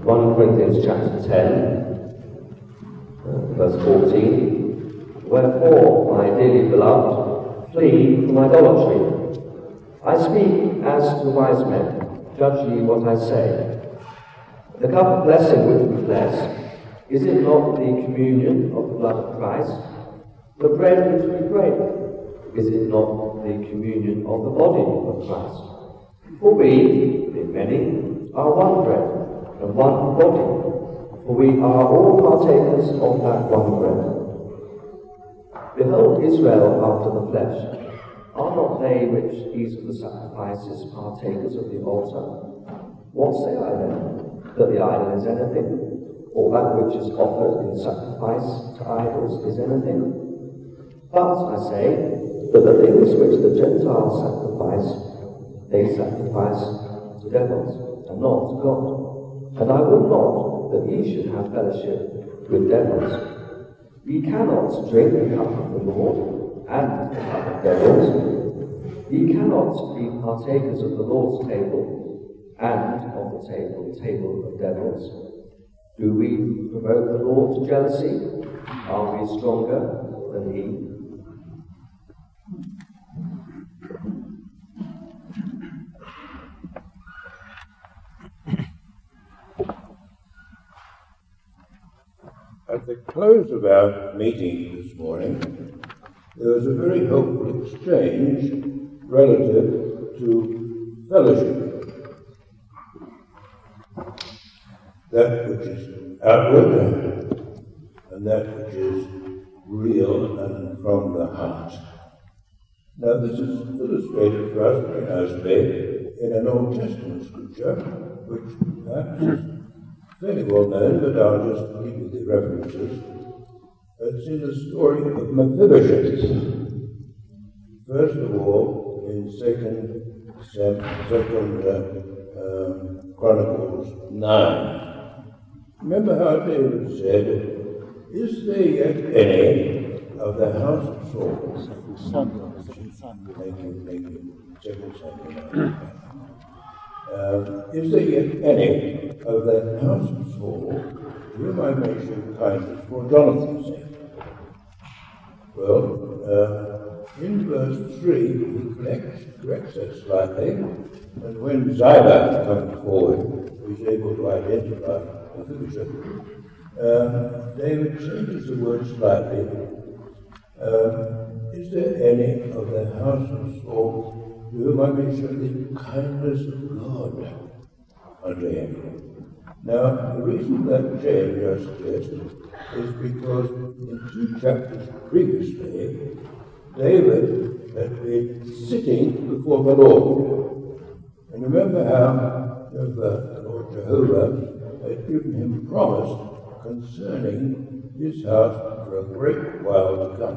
1 Corinthians chapter 10, verse 14. Wherefore, my dearly beloved, flee from idolatry. I speak as to wise men. Judge ye what I say. The cup of blessing which we bless, is it not the communion of the blood of Christ? The bread which we break, is it not the communion of the body of Christ? For we, being many, are one bread and one body, for we are all partakers of that one bread. Behold Israel after the flesh. Are not they which eat of the sacrifices partakers of the altar? What say I then? That the idol is anything? Or that which is offered in sacrifice to idols is anything? But I say that the things which the Gentiles sacrifice, they sacrifice to devils, and not to God. And I would not that ye should have fellowship with devils. Ye cannot drink the cup of the Lord and the cup of devils. Ye cannot be partakers of the Lord's table and of the table of devils. Do we provoke the Lord to jealousy? Are we stronger than he? At the close of our meeting this morning, there was a very helpful exchange relative to fellowship. That which is outward and that which is real and from the heart. Now this is illustrated for us very nicely in an Old Testament scripture, which perhaps is fairly well known, but I'll just give you the references. It's in the story of Mephibosheth. First of all, in 2 Chronicles 9. Remember how David said, is there yet any of the house of Saul? Thank you. 2 Samuel. Is there yet any of the house of Saul to whom I may show kindness for Jonathan's sake? Well, in verse 3, he corrects that slightly, and when Ziba comes forward, he's able to identify Mephibosheth. David changes the word slightly. Is there any of the house of Saul to whom I may show the kindness of God unto him? Now, the reason that change I suggest is because in 2 chapters previously, David had been sitting before the Lord. And remember how the Lord Jehovah had given him promise concerning his house for a great while to come.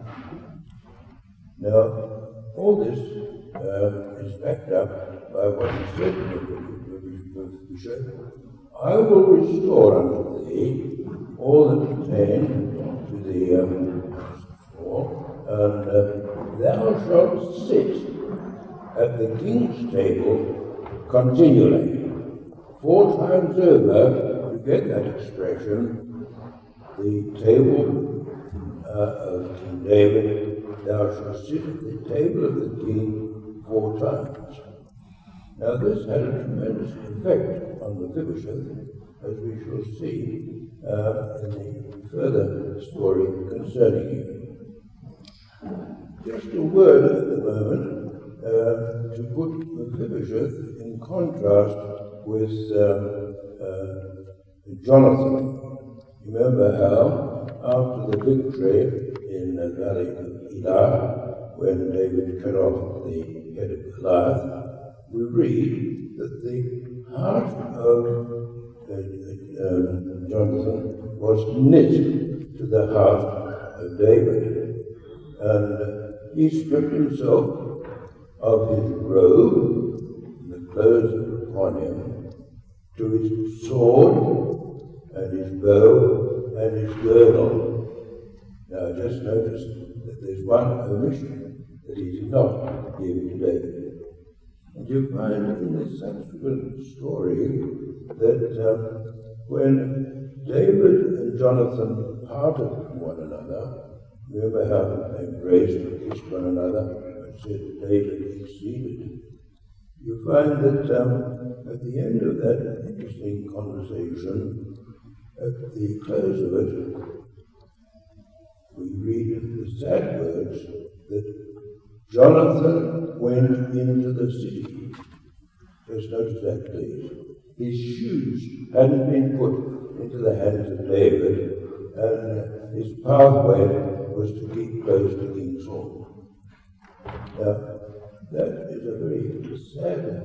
Now, all this is backed up by what he said to Mephibosheth, I will restore unto thee all that pertain to the house of Saul, and thou shalt sit at the king's table continually. 4 times over, you get that expression, the table of King David, thou shalt sit at the table of the king 4 times. Now this had a tremendous effect on Mephibosheth, as we shall see in the further story concerning him. Just a word at the moment to put Mephibosheth in contrast with Jonathan. Remember how, after the victory in the valley of Elah, when David cut off the head of Goliath, we read that the heart of Jonathan was knit to the heart of David, and he stripped himself of his robe, the clothes that were upon him, to his sword and his bow and his girdle. Now just notice that there's one omission that he did not give to David. And you find in this subsequent story that when David and Jonathan parted from one another, remember how they embraced and kissed one another and said David exceeded. You find that at the end of that interesting conversation, at the close of it, we read the sad words that Jonathan went into the city. Just notice that, please. His shoes hadn't been put into the hands of David, and his pathway was to keep close to King Saul. Now, that is a very sad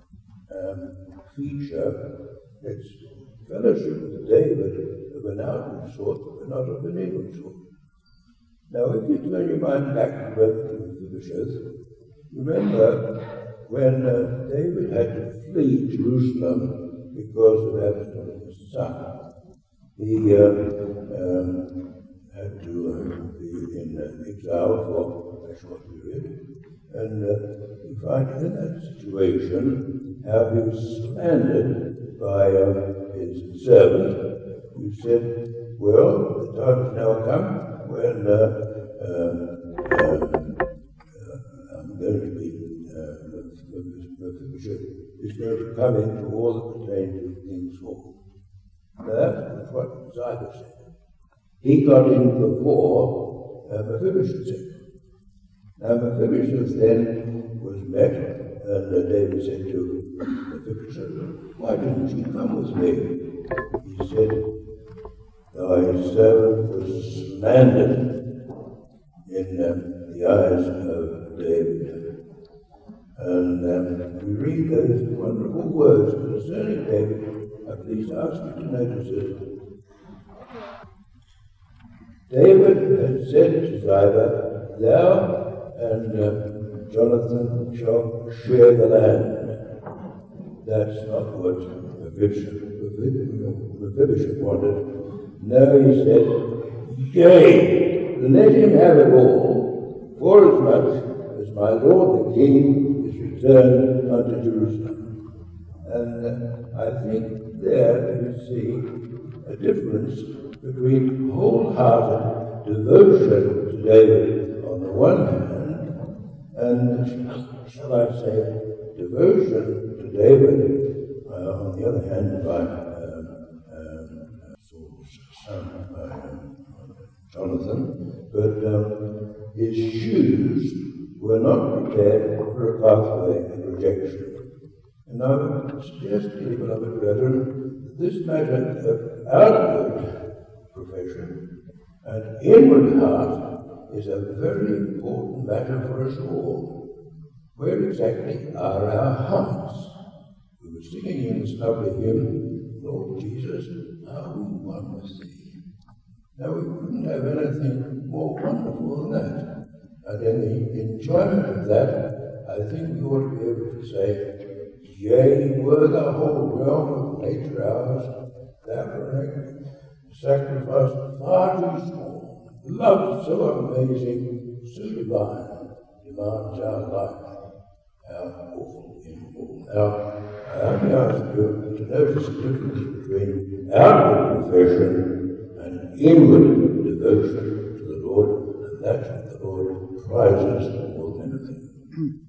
feature. It's fellowship with David of an outward sort, but not of an inward sort. Now, if you turn your mind back to Mephibosheth, remember when David had to flee Jerusalem because of Absalom's son, he had to be in exile for a short period, and you find in that situation how he was slandered by his servant, who said, well, the time has now come when I'm going to be Mephibosheth is going to come into all that pertains to King Saul. Now that's what Ziba said. He got in before Mephibosheth said. Now Mephibosheth then was met, and David said to Mephibosheth, why didn't you come with me? He said, thy servant was slandered in the eyes of David. And we read those wonderful words concerning David. I please ask you to notice it. David had said to Ziba, thou and Jonathan shall share the land. That's not what Mephibosheth wanted. No, he said, yea, let him have it all, forasmuch as my lord the king is returned unto Jerusalem. And I think there you see a difference between wholehearted devotion to David on the one hand, and, shall I say, devotion to David on the other hand by Saul's son, Jonathan, but his shoes were not prepared for a pathway of rejection. And I would suggest to you, beloved brethren, that this matter of outward profession and inward heart is a very important matter for us all. Where exactly are our hearts? We were singing in this lovely hymn, Lord Jesus, are we one with Thee? Now we couldn't have anything more wonderful than that. And in the enjoyment of that, I think we ought to be able to say, yea, were the whole realm of nature ours, that were a sacrifice far too small, love so amazing, so divine, demands our life. How awful in all. Now, let me ask you to notice the difference between outward profession and inward devotion to the Lord, and that's what the Lord prizes more than anything.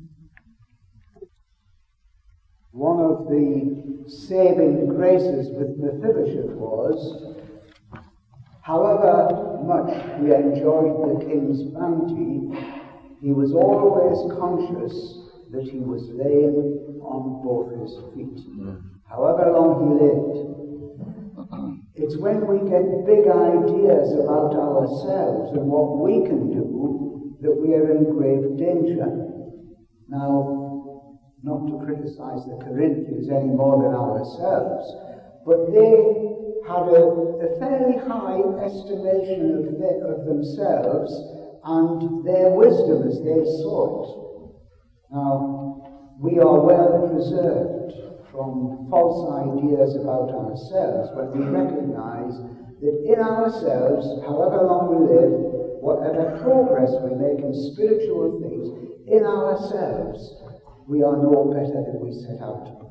One of the saving graces with Mephibosheth was, however much he enjoyed the king's bounty, he was always conscious that he was lame on both his feet, however long he lived. It's when we get big ideas about ourselves and what we can do that we are in grave danger. Now, not to criticize the Corinthians any more than ourselves, but they had a fairly high estimation of themselves and their wisdom as they saw it. Now, we are well preserved from false ideas about ourselves when we recognize that in ourselves, however long we live, whatever progress we make in spiritual things, in ourselves, we are no better than we set out to be.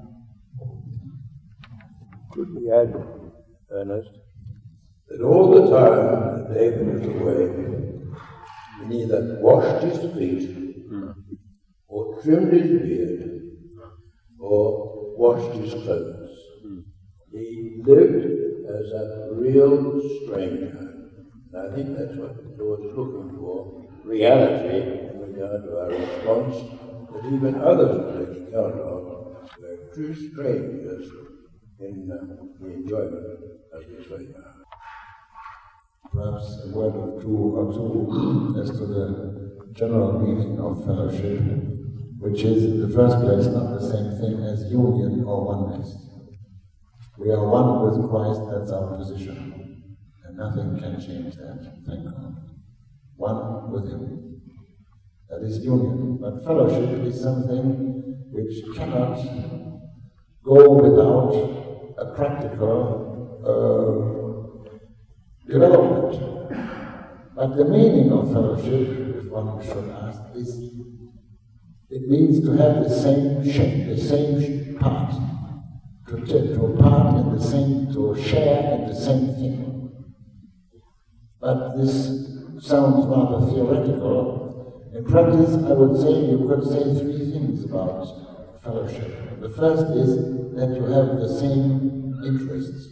Could we add, Ernest, that all the time that David was away, he neither washed his feet, or trimmed his beard, or washed his clothes. He lived as a real stranger. And I think that's what the Lord is looking for, reality in regard to our response, that even others will take account of. We're true strangers in the enjoyment of His favor. Perhaps a word or two as to the general meaning of fellowship, which is in the first place not the same thing as union or oneness. We are one with Christ, that's our position, and nothing can change that, thank God. One with Him. That is union. But fellowship is something which cannot go without a practical development. But the meaning of fellowship, if one should ask, is it means to have the same shape, the same part, to part in the same, to share in the same thing. But this sounds rather theoretical. In practice, I would say you could say three things about fellowship. The first is that you have the same interests.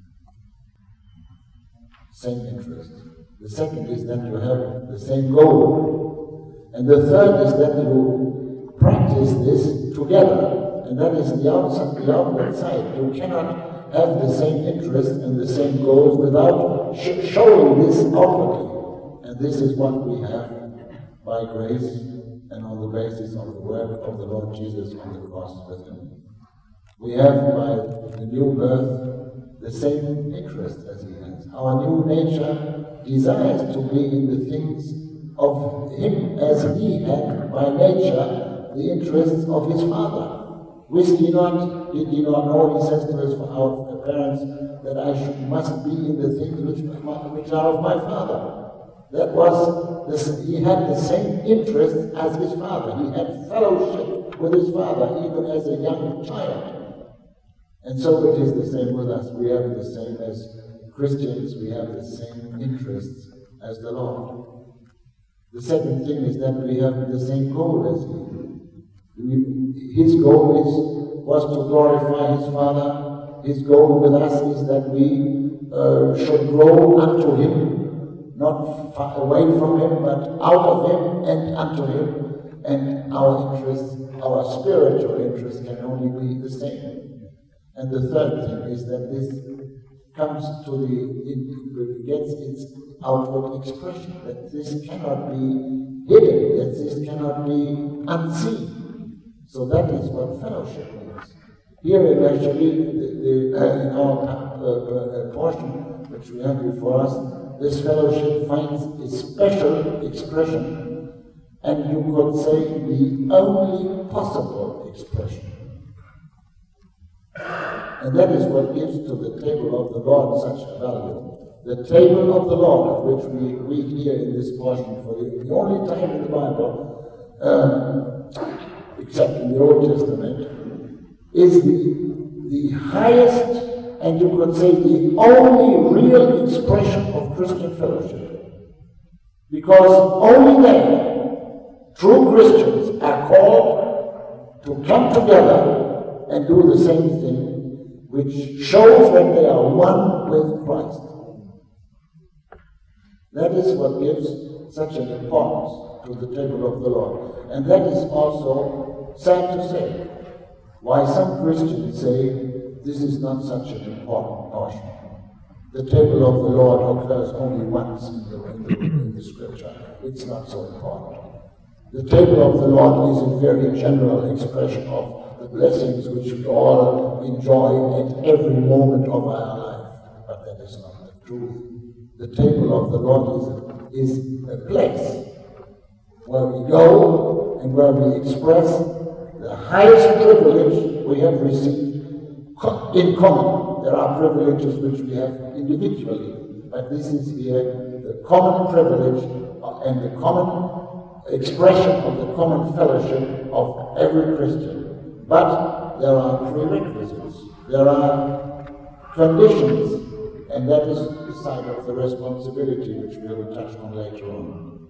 Same interests. The second is that you have the same goal. And the third is that you practice this together. And that is the outward side. You cannot have the same interests and the same goals without showing this outwardly. And this is what we have by grace and on the basis of the work of the Lord Jesus on the cross with Him. We have by the new birth the same interest as He has. Our new nature desires to be in the things of Him as He had by nature the interests of His Father. Did he not know, he says to his parents, that I must be in the things which are of my Father. That was, he had the same interest as his Father. He had fellowship with his Father, even as a young child. And so it is the same with us. We have the same as Christians, we have the same interests as the Lord. The second thing is that we have the same goal as He. His goal was to glorify His Father. His goal with us is that we should grow unto Him, not far away from Him, but out of Him and unto Him. And our interests, our spiritual interests, can only be the same. And the third thing is that this comes to it gets its outward expression, that this cannot be hidden, that this cannot be unseen. So that is what fellowship is. Here it actually, in our portion which we have before us, this fellowship finds its special expression, and you could say the only possible expression. And that is what gives to the table of the Lord such a value. The table of the Lord, of which we read here in this portion, for the only time in the Bible, except in the Old Testament, is the highest, and you could say the only real expression of Christian fellowship. Because only then true Christians are called to come together and do the same thing, which shows that they are one with Christ. That is what gives such an importance to the table of the Lord. And that is also sad to say. Why some Christians say this is not such an important portion. The table of the Lord occurs only once in the scripture. It's not so important. The table of the Lord is a very general expression of the blessings which we all enjoy at every moment of our life. But that is not the truth. The table of the Lord is a place where we go and where we express the highest privilege we have received in common. There are privileges which we have individually, but this is here the common privilege and the common expression of the common fellowship of every Christian. But there are prerequisites, there are conditions, and that is the side of the responsibility which we will touch on later on.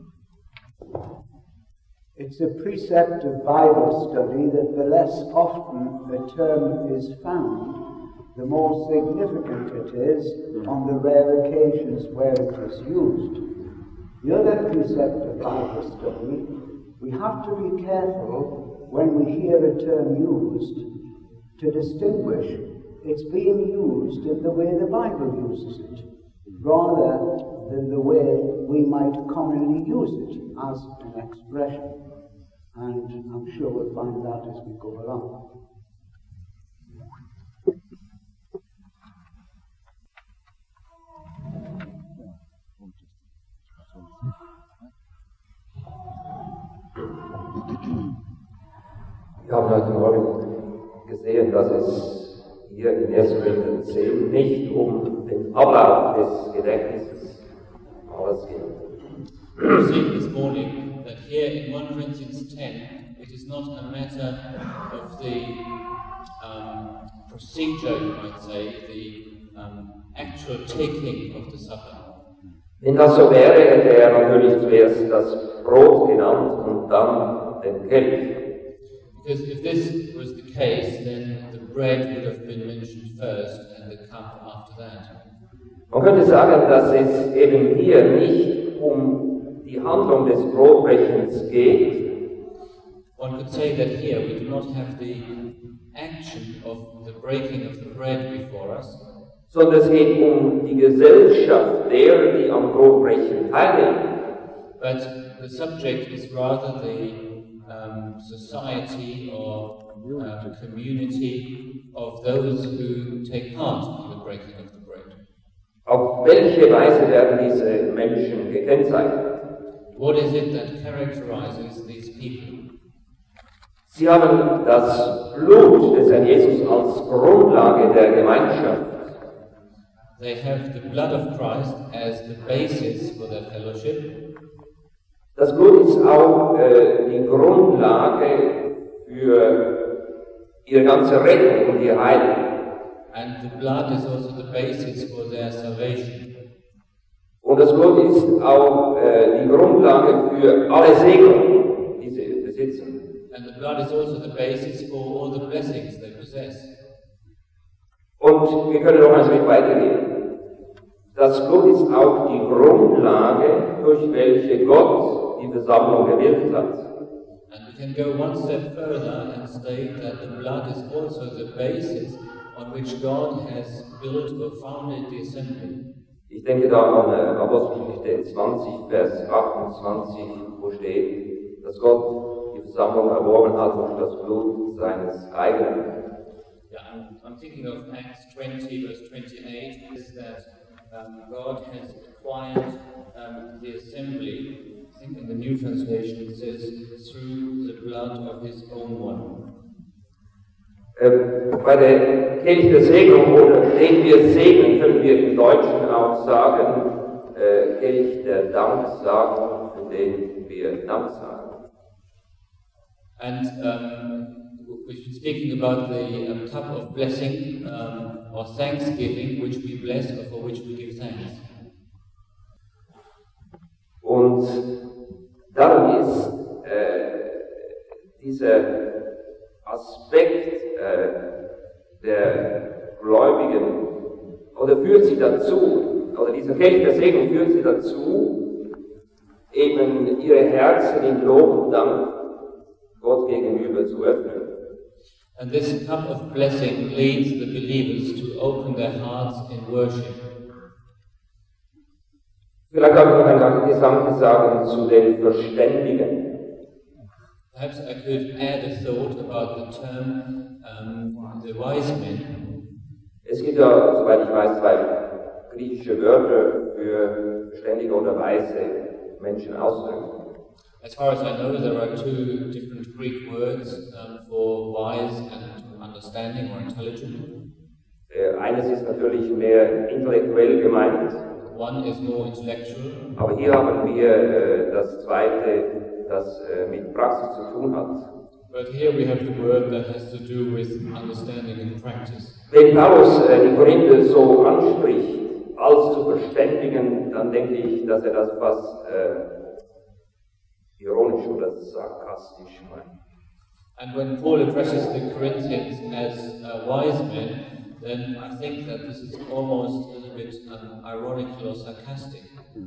It's a precept of Bible study that the less often a term is found, the more significant it is on the rare occasions where it is used. The other precept of Bible study, we have to be careful when we hear a term used to distinguish it's being used in the way the Bible uses it, rather than the way we might commonly use it as an expression. And I'm sure we'll find that as we go along. Wir haben heute Morgen gesehen, dass es hier in 1. Korinther 10 nicht um den Ablauf des Gedächtnisses Paulus geht. We've seen this morning that here in 1 Corinthians 10, it is not a matter of the procedure, you might say, the actual taking of the supper. Wenn das so wäre, hätte er natürlich zuerst das Brot genannt und dann den Kelch. Because if this was the case, then the bread would have been mentioned first and the cup after that. Man könnte sagen, dass es eben hier nicht um die Handlung des Brotbrechens geht, One could say that here we do not have the action of the breaking of the bread before us, sondern es geht um die Gesellschaft derer, die am Brotbrechen teilnehmen. but the subject is rather the society or community of those who take part in the breaking of the bread. Auf welche Weise werden diese Menschen gekennzeichnet? What is it that characterizes these people? Sie haben das Blut des Herrn Jesus als Grundlage der Gemeinschaft. They have the blood of Christ as the basis for their fellowship. Das Blut ist auch die Grundlage für ihre ganze Rettung und ihr Heil. And the blood is also the basis for their salvation. Und das Blut ist auch die Grundlage für alle Segnungen, die sie besitzen. And the blood is also the basis for all the blessings they possess. Und wir können noch ein Schritt weitergehen. Das Blut ist auch die Grundlage, durch welche Gott die Versammlung gewirkt hat. And we can go one step further and state that the blood is also the basis on which God has built or founded the assembly. Ich denke da an Apostelgeschichte 20, Vers 28, wo steht, dass Gott die Versammlung erworben hat durch das Blut seines eigenen. Yeah, I'm thinking of Acts 20, verse 28, is that God has acquired the assembly. I think in the New Translation it says, through the blood of his own one. Bei der Kelch der Segnung oder den wir segnen, können wir im Deutschen auch sagen, Kelch der Danksagung, für den wir Dank sagen. And we've been speaking about the cup of blessing or thanksgiving, which we bless or for which we give thanks. Und darum ist dieser Aspekt der Gläubigen, oder führt sie dazu, oder dieser Kelch der Segnung führt sie dazu, eben ihre Herzen in Lob und Dank Gott gegenüber zu öffnen. And this cup of blessing leads the believers to open their hearts in worship. Vielleicht habe ich noch ein Gedanke sagen zu den Verständigen. Perhaps I could add a thought about the term the wise men. Es gibt ja, soweit ich weiß, zwei griechische Wörter für Verständige oder weise Menschen ausdrücken. As far as I know, there are two different Greek words for wise and understanding or intelligent. Eines ist natürlich mehr intellektuell gemeint. One is more intellectual. Aber hier haben wir das zweite, das mit Praxis zu tun hat. But here we have the word that has to do with understanding and practice. Wenn Paulus die Korinther so anspricht, als zu verständigen, dann denke ich, dass er das fast ironisch oder sarkastisch meint. And when Paul addresses the Corinthians as wise men, then I think that this is almost a little bit ironical or sarcastic.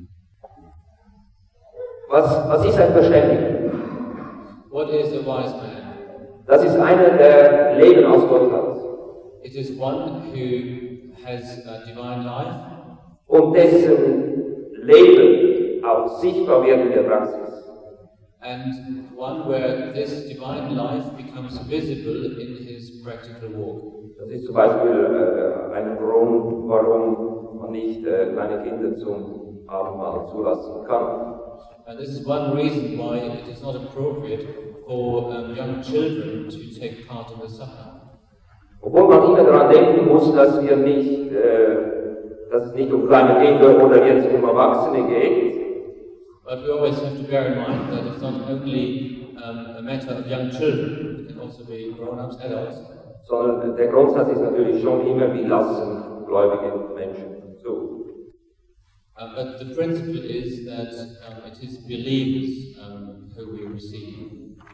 Was ist ein Verständiger? What is a wise man? Das ist einer, der Leben aus Gott hat. It is one who has divine life. Und dessen Leben auch sichtbar wird in der Praxis. And one where this divine life becomes visible in his practical walk. Das ist zum Beispiel ein Grund, warum man nicht kleine Kinder zum Abendmahl zulassen kann. And this is one reason why it is not appropriate for young children to take part in the supper. Obwohl man immer daran denken muss, dass wir nicht, dass es nicht um kleine Kinder oder jetzt um Erwachsene geht. But we always have to bear in mind that it's not only a matter of young children, it can also be grown-ups, adults. Sondern der Grundsatz ist natürlich schon immer, wir lassen gläubige Menschen zu. But the principle is that it is believers who we receive.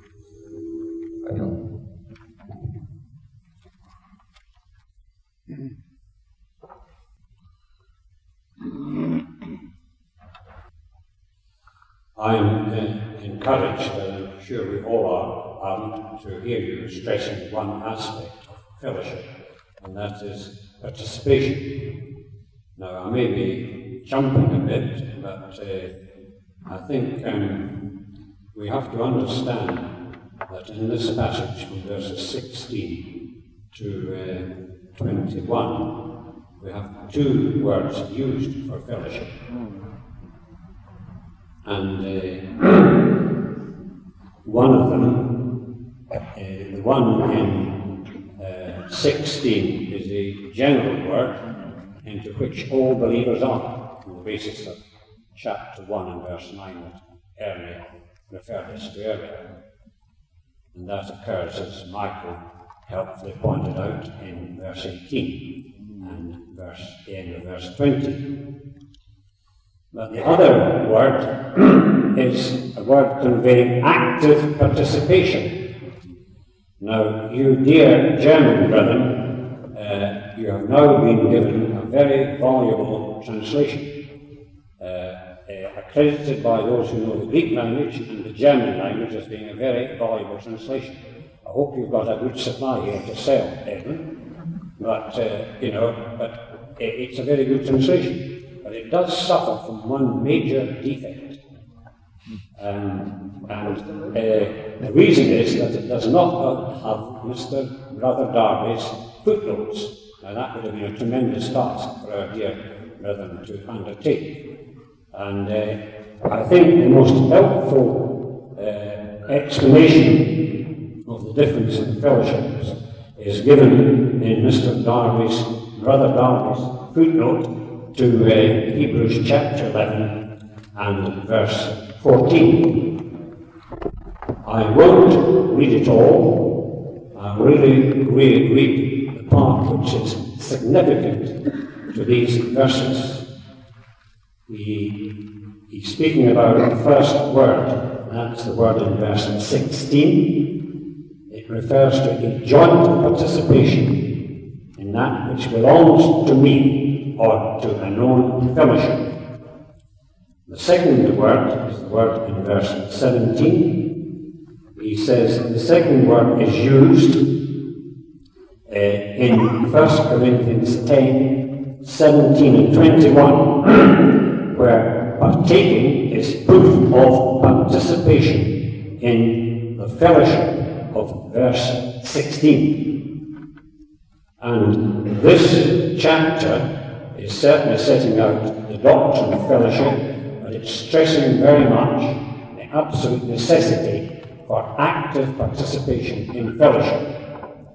I'm encouraged, and I'm sure we all are, to hear you stressing one aspect of fellowship, and that is participation. Now, I may be jumping a bit, but I think we have to understand that in this passage, from verses 16 to 21, we have two words used for fellowship. And one of them, the one in 16, is a general word into which all believers are, on the basis of chapter 1 and verse 9 that earlier referred us to earlier. And that occurs, as Michael helpfully pointed out, in verse 18 and the end of verse 20. But the other word is a word conveying active participation. Now, you dear German brethren, you have now been given a very valuable translation, accredited by those who know the Greek language and the German language as being a very valuable translation. I hope you've got a good supply here to sell, Edwin, but it's a very good translation. But it does suffer from one major defect. And the reason is that it does not have Mr. Brother Darby's footnotes. Now that would have been a tremendous task for our dear brethren to undertake. And I think the most helpful explanation of the difference in fellowships is given in Mr. Darby's, Brother Darby's footnote to Hebrews chapter 11 and verse 14. I won't read it all. I'll really read the part which is significant to these verses. He's speaking about the first word. That's the word in verse 16. It refers to a joint participation in that which belongs to me, or to a known fellowship. The second word is the word in verse 17. He says the second word is used in 1 Corinthians 10, 17 and 21, where partaking is proof of participation in the fellowship of verse 16. And this chapter is certainly setting out the doctrine of fellowship, but it's stressing very much the absolute necessity for active participation in fellowship.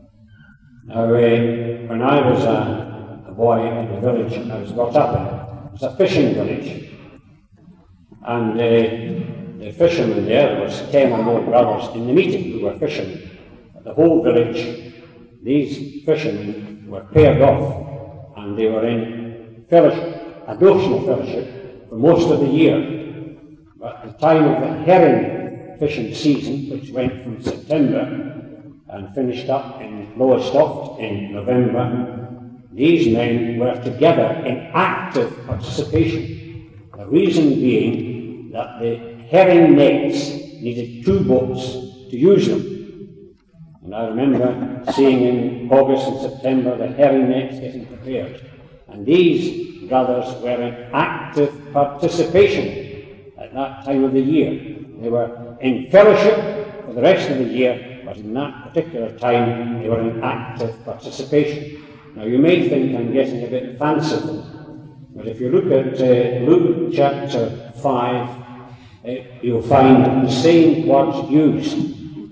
Now, when I was a boy in the village I was brought up in, was a fishing village. And the fishermen there was 10 or more brothers in the meeting who were fishermen. The whole village, these fishermen were paired off, and they were in fellowship, a notional fellowship, for most of the year. But at the time of the herring fishing season, which went from September and finished up in Lowestoft in November, these men were together in active participation. The reason being that the herring nets needed 2 boats to use them. And I remember seeing in August and September the herring nets getting prepared. And these brothers were in active participation at that time of the year. They were in fellowship for the rest of the year, but in that particular time they were in active participation. Now you may think I'm getting a bit fanciful, but if you look at Luke chapter 5, you'll find the same words used.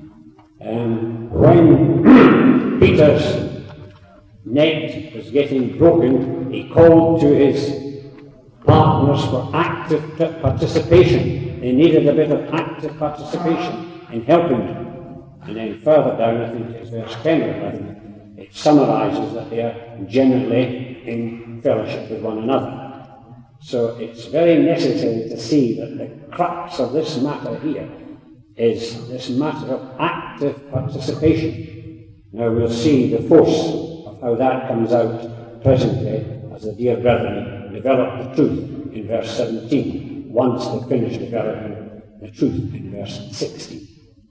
When Peter's net was getting broken, he called to his partners for active participation. They needed a bit of active participation in helping them. And then further down, I think it's verse 10 or 11, it summarizes that they are generally in fellowship with one another. So it's very necessary to see that the crux of this matter here is this matter of active participation. Now we'll see the force of how that comes out presently as the dear brethren develop the truth in verse 17, once they finish developing the truth in verse 16.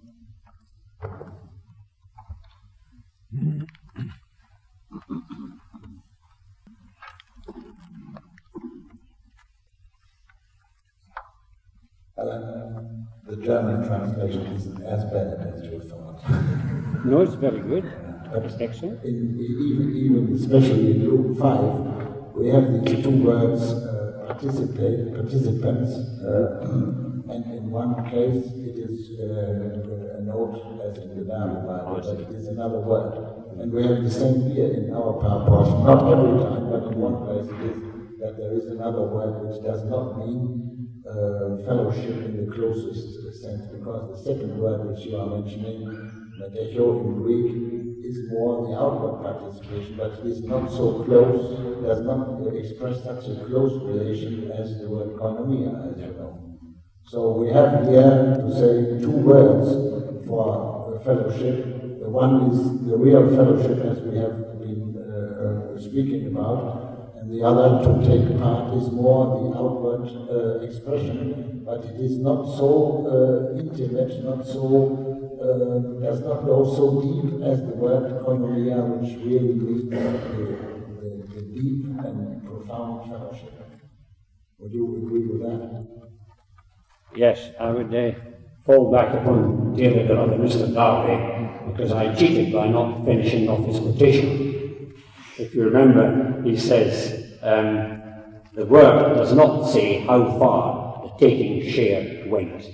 Alan, the German translation isn't as bad as you thought. No, it's very good. That's excellent. Even especially in Luke 5, we have these 2 words, participants, and in one case it is a note as in the Darby Bible, but it is another word. And we have the same here in our portion, not every time, but in one place it is that there is another word which does not mean fellowship in the closest sense, because the second word which you are mentioning, metecho in Greek, is more the outward participation, but it is not so close, it does not express such a close relation as the word koinonia, as you know. So we have here to say 2 words for fellowship. The one is the real fellowship, as we have been speaking about, and the other, to take part, is more the outward expression, but it is not so intimate, not so, does not go so deep as the word koinonia, which really means the deep and profound fellowship. Would you agree with that? Yes, I would fall back upon dearly beloved Mr. Darby, because I cheated by not finishing off his quotation. If you remember, he says, the word does not say how far the taking share went.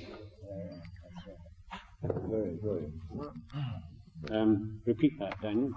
Very good. Repeat that, Daniel.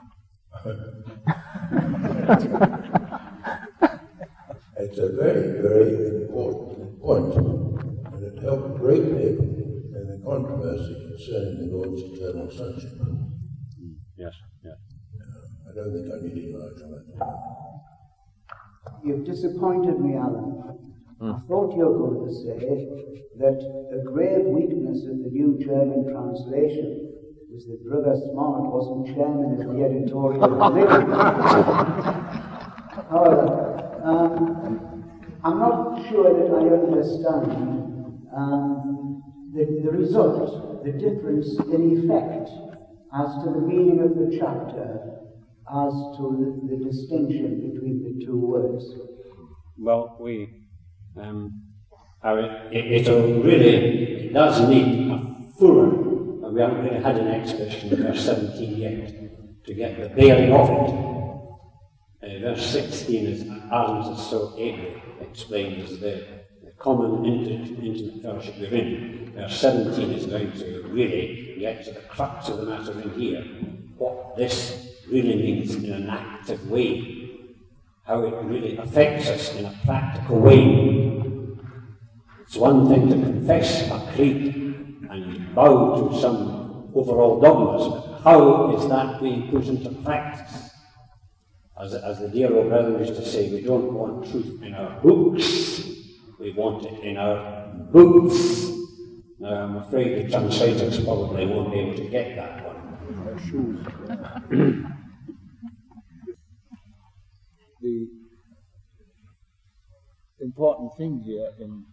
It's a very, very important point, and it helped greatly in the controversy concerning the Lord's eternal sonship. Yes, yes. I don't think I need to enlarge on that. You've disappointed me, Alan. I thought you were going to say that a grave weakness of the New German translation was that Brother Smart wasn't chairman of the editorial committee. However, I'm not sure that I understand the result, the difference in effect as to the meaning of the chapter, as to the distinction between the 2 words. Well, it does need a fuller, we haven't really had an exposition in verse 17 yet, to get the bearing of it. Verse 16, as Alan has so ably explained, is the common intimate fellowship we're in. Verse 17 is going to really get to the crux of the matter in here, what this really means in an active way, how it really affects us in a practical way. It's one thing to confess a creed and bow to some overall dogmas, but how is that being put into practice? As the dear old brother used to say, we don't want truth in our books, we want it in our boots. Now I'm afraid the translators probably won't be able to get that one. The important thing here in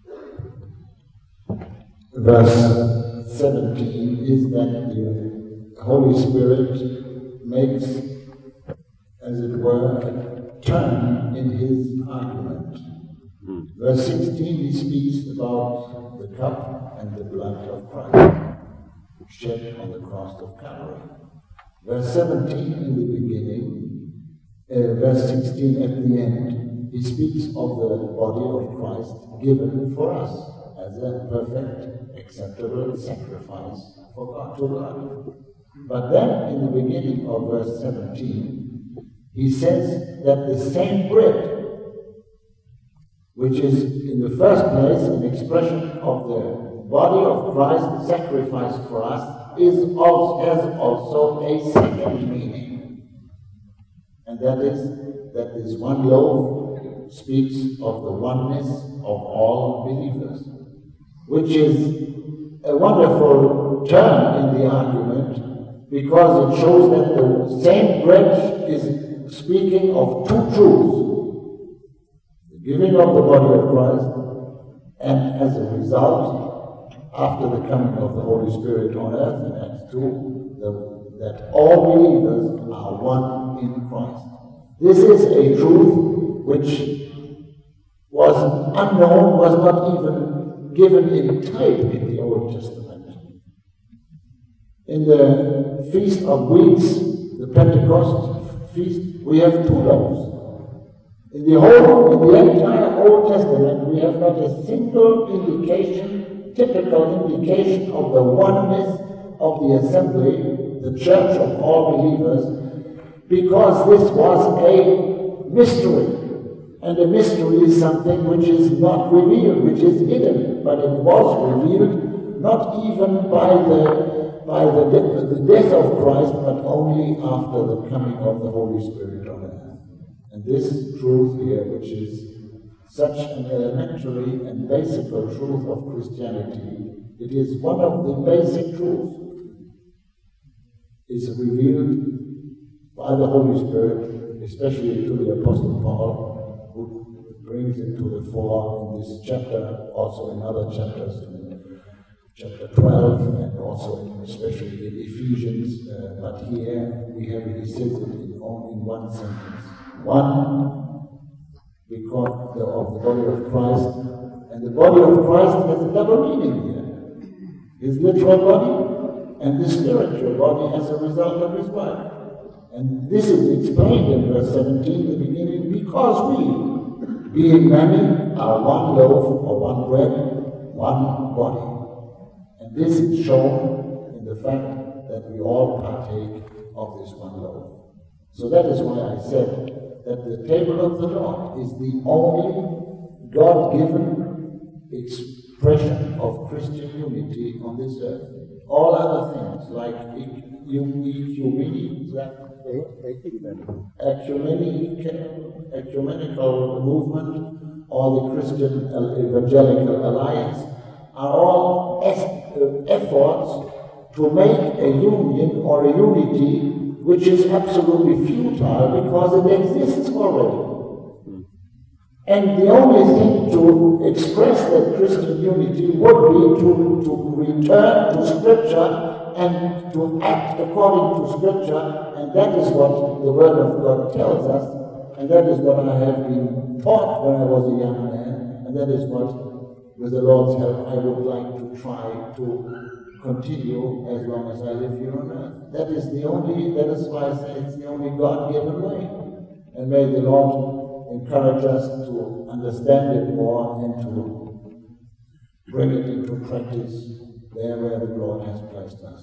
verse 17 is that the Holy Spirit makes, as it were, a turn in his argument. Verse 16, he speaks about the cup and the blood of Christ, shed on the cross of Calvary. Verse 17 in the beginning, verse 16 at the end, he speaks of the body of Christ given for us as a perfect, acceptable sacrifice for God to God. But then in the beginning of verse 17, he says that the same bread, which is in the first place an expression of the body of Christ sacrificed for us, has also a second meaning. And that is that this one loaf speaks of the oneness of all believers, which is a wonderful turn in the argument, because it shows that the same bread is speaking of two truths: the giving of the body of Christ, and as a result, after the coming of the Holy Spirit on earth in Acts 2, that all believers are one in Christ. This is a truth which was unknown, was not even given in type in the Old Testament. In the Feast of Weeks, the Pentecost feast, we have two loaves. In the entire Old Testament, we have not a single indication, typical indication of the oneness of the assembly, the church of all believers, because this was a mystery. And a mystery is something which is not revealed, which is hidden, but it was revealed not even by the death of Christ, but only after the coming of the Holy Spirit on earth. And this truth here, which is such an elementary and basic truth of Christianity, it is one of the basic truths, is revealed by the Holy Spirit, especially to the Apostle Paul, who brings it to the fore in this chapter, also in other chapters, in chapter 12, and also especially in Ephesians. But here he says it in one sentence. One, because of the body of Christ, and the body of Christ has a double meaning here. His literal body and the spiritual body as a result of his work. And this is explained in verse 17, the beginning, because we, being many, are one loaf or one bread, one body. And this is shown in the fact that we all partake of this one loaf. So that is why I said that the table of the Lord is the only God-given expression of Christian unity on this earth. All other things, like ecumenical movement, or the Christian Evangelical Alliance, are all efforts to make a union or a unity which is absolutely futile because it exists already. And the only thing to express that Christian unity would be to return to Scripture and to act according to Scripture, and that is what the Word of God tells us, and that is what I have been taught when I was a young man, and that is what, with the Lord's help, I would like to try to continue as long as I live here on earth. That is why I say it's the only God-given way. And may the Lord encourage us to understand it more and to bring it into practice there where the Lord has placed us.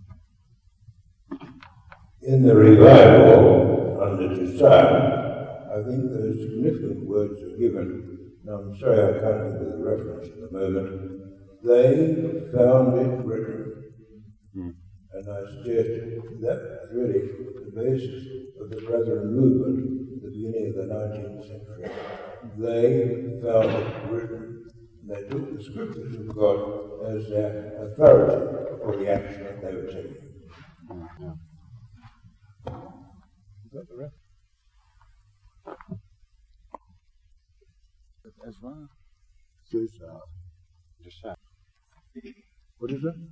In the revival under Toussaint, I think those significant words are given. Now, I'm sorry I can't give you the reference at the moment. They found it written. And I suggested that was really the basis of the Brethren movement at the beginning of the 19th century. They found it written. They took the scriptures of God as their authority for the action that they were taking. Is that the rest? As well. Just that. What is it?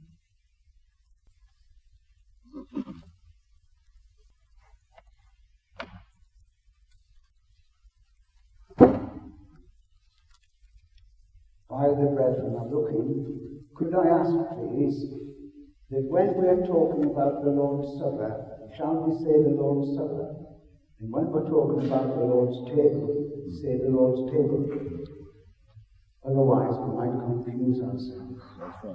While the brethren are looking, could I ask, please, that when we're talking about the Lord's Supper, shall we say the Lord's Supper? And when we're talking about the Lord's table, say the Lord's table. Otherwise, we might confuse ourselves.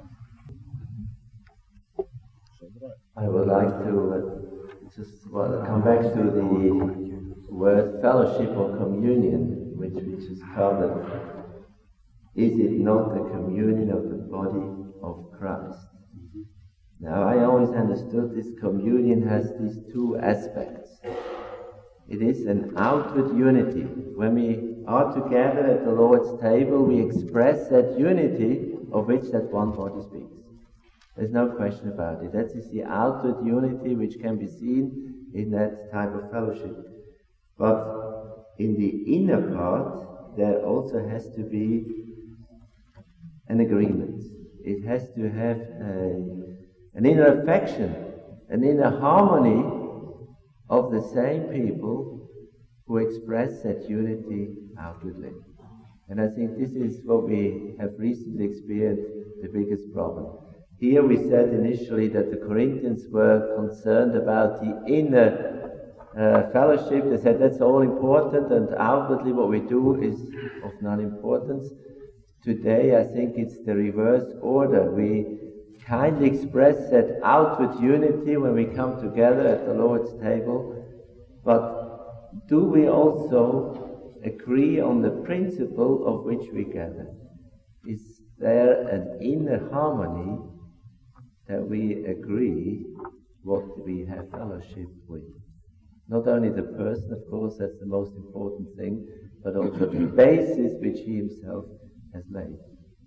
I would like to just come back to the word fellowship or communion, which is covered. Is it not the communion of the body of Christ? Now, I always understood this communion has these two aspects. It is an outward unity. When we are together at the Lord's table, we express that unity of which that one body speaks. There's no question about it. That is the outward unity which can be seen in that type of fellowship. But in the inner part, there also has to be an agreement. It has to have an inner affection, an inner harmony of the same people who express that unity outwardly. And I think this is what we have recently experienced, the biggest problem. Here we said initially that the Corinthians were concerned about the inner fellowship. They said that's all important and outwardly what we do is of non-importance. Today I think it's the reverse order. We kindly express that outward unity when we come together at the Lord's table, but do we also agree on the principle of which we gather? Is there an inner harmony that we agree what we have fellowship with? Not only the person, of course, that's the most important thing, but also the basis which he himself has made.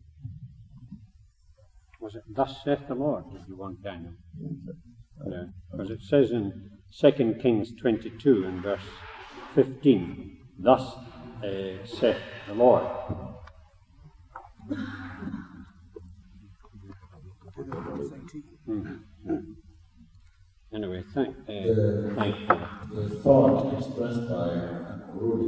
Was it, thus saith the Lord, if you want, Daniel? Yeah, because it says in 2 Kings 22 and verse 15, thus saith the Lord. Anyway, thank you. The thought expressed by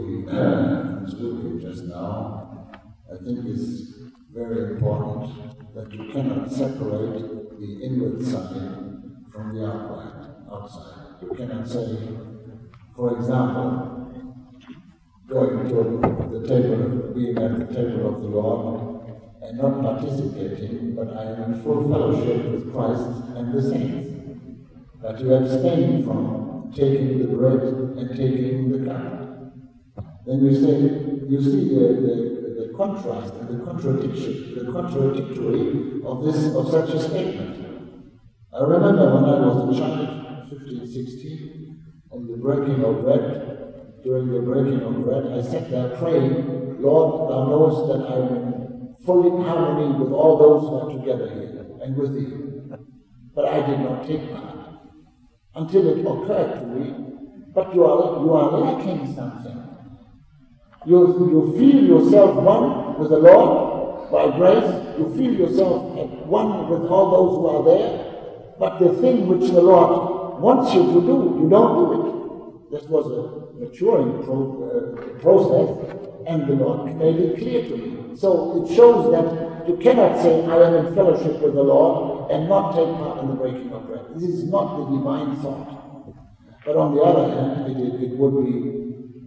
Rudy just now, I think is very important, that you cannot separate the inward side from the outside. You cannot say, for example, going to the table, being at the table of the Lord, and not participating, but I am in full fellowship with Christ and the saints. But you abstain from taking the bread and taking the cup. Then you see the contrast and the contradictory of such a statement. I remember when I was a child, 15, 16, on the breaking of bread, during the breaking of bread, I sat there praying, Lord, thou knowest that I am in full harmony with all those who are together here, and with thee. But I did not take part. Until it occurred to me, but you are lacking something. You feel yourself one with the Lord by grace. You feel yourself at one with all those who are there. But the thing which the Lord wants you to do, you don't do it. This was a maturing process, and the Lord made it clear to me. So it shows that you cannot say, I am in fellowship with the Lord, and not take part in the breaking of bread. This is not the divine thought. But on the other hand, it would be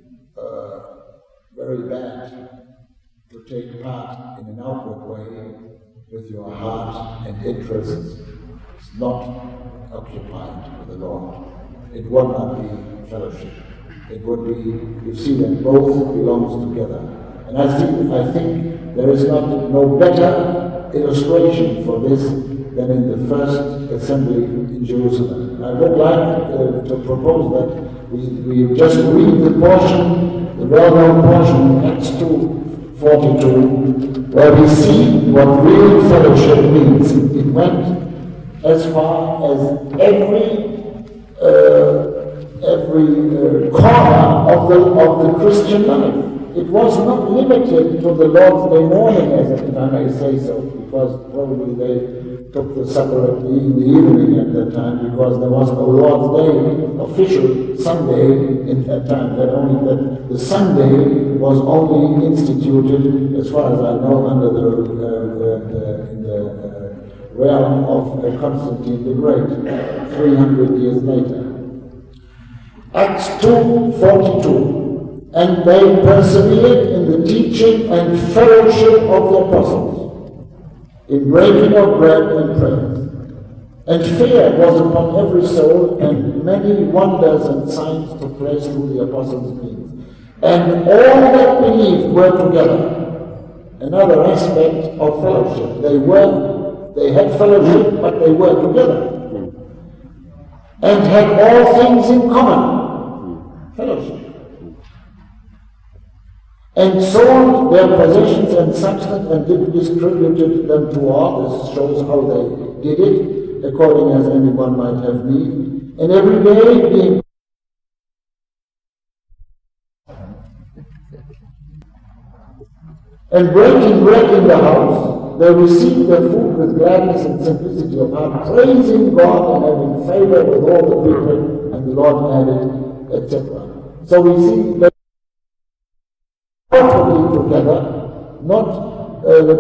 very bad to take part in an outward way with your heart and interests not occupied with the Lord. It would not be fellowship. it would be, you see that both belongs together. And I think there is no better illustration for this than in the first assembly in Jerusalem. I would like to propose that we just read the portion, the well-known portion in Acts 2:42, where we see what real fellowship means. It went as far as every corner of the Christian life. It was not limited to the Lord's Day morning, if I may say so, because probably they took the supper in the evening at that time, because there was no Lord's Day official Sunday in that time. That the Sunday was only instituted, as far as I know, under in the realm of Constantine the Great, 300 years later. Acts 2:42. And they persevered in the teaching and fellowship of the apostles, in breaking of bread and prayers. And fear was upon every soul, and many wonders and signs took place through the apostles' means. And all that believed were together. Another aspect of fellowship. They had fellowship, but they were together. And had all things in common. Fellowship. And sold their possessions and substance and distributed them to all. This shows how they did it, according as anyone might have need. And every day being and breaking bread in the house, they received their food with gladness and simplicity of heart, praising God and having favor with all the people, and the Lord added, etc. So we see that together, not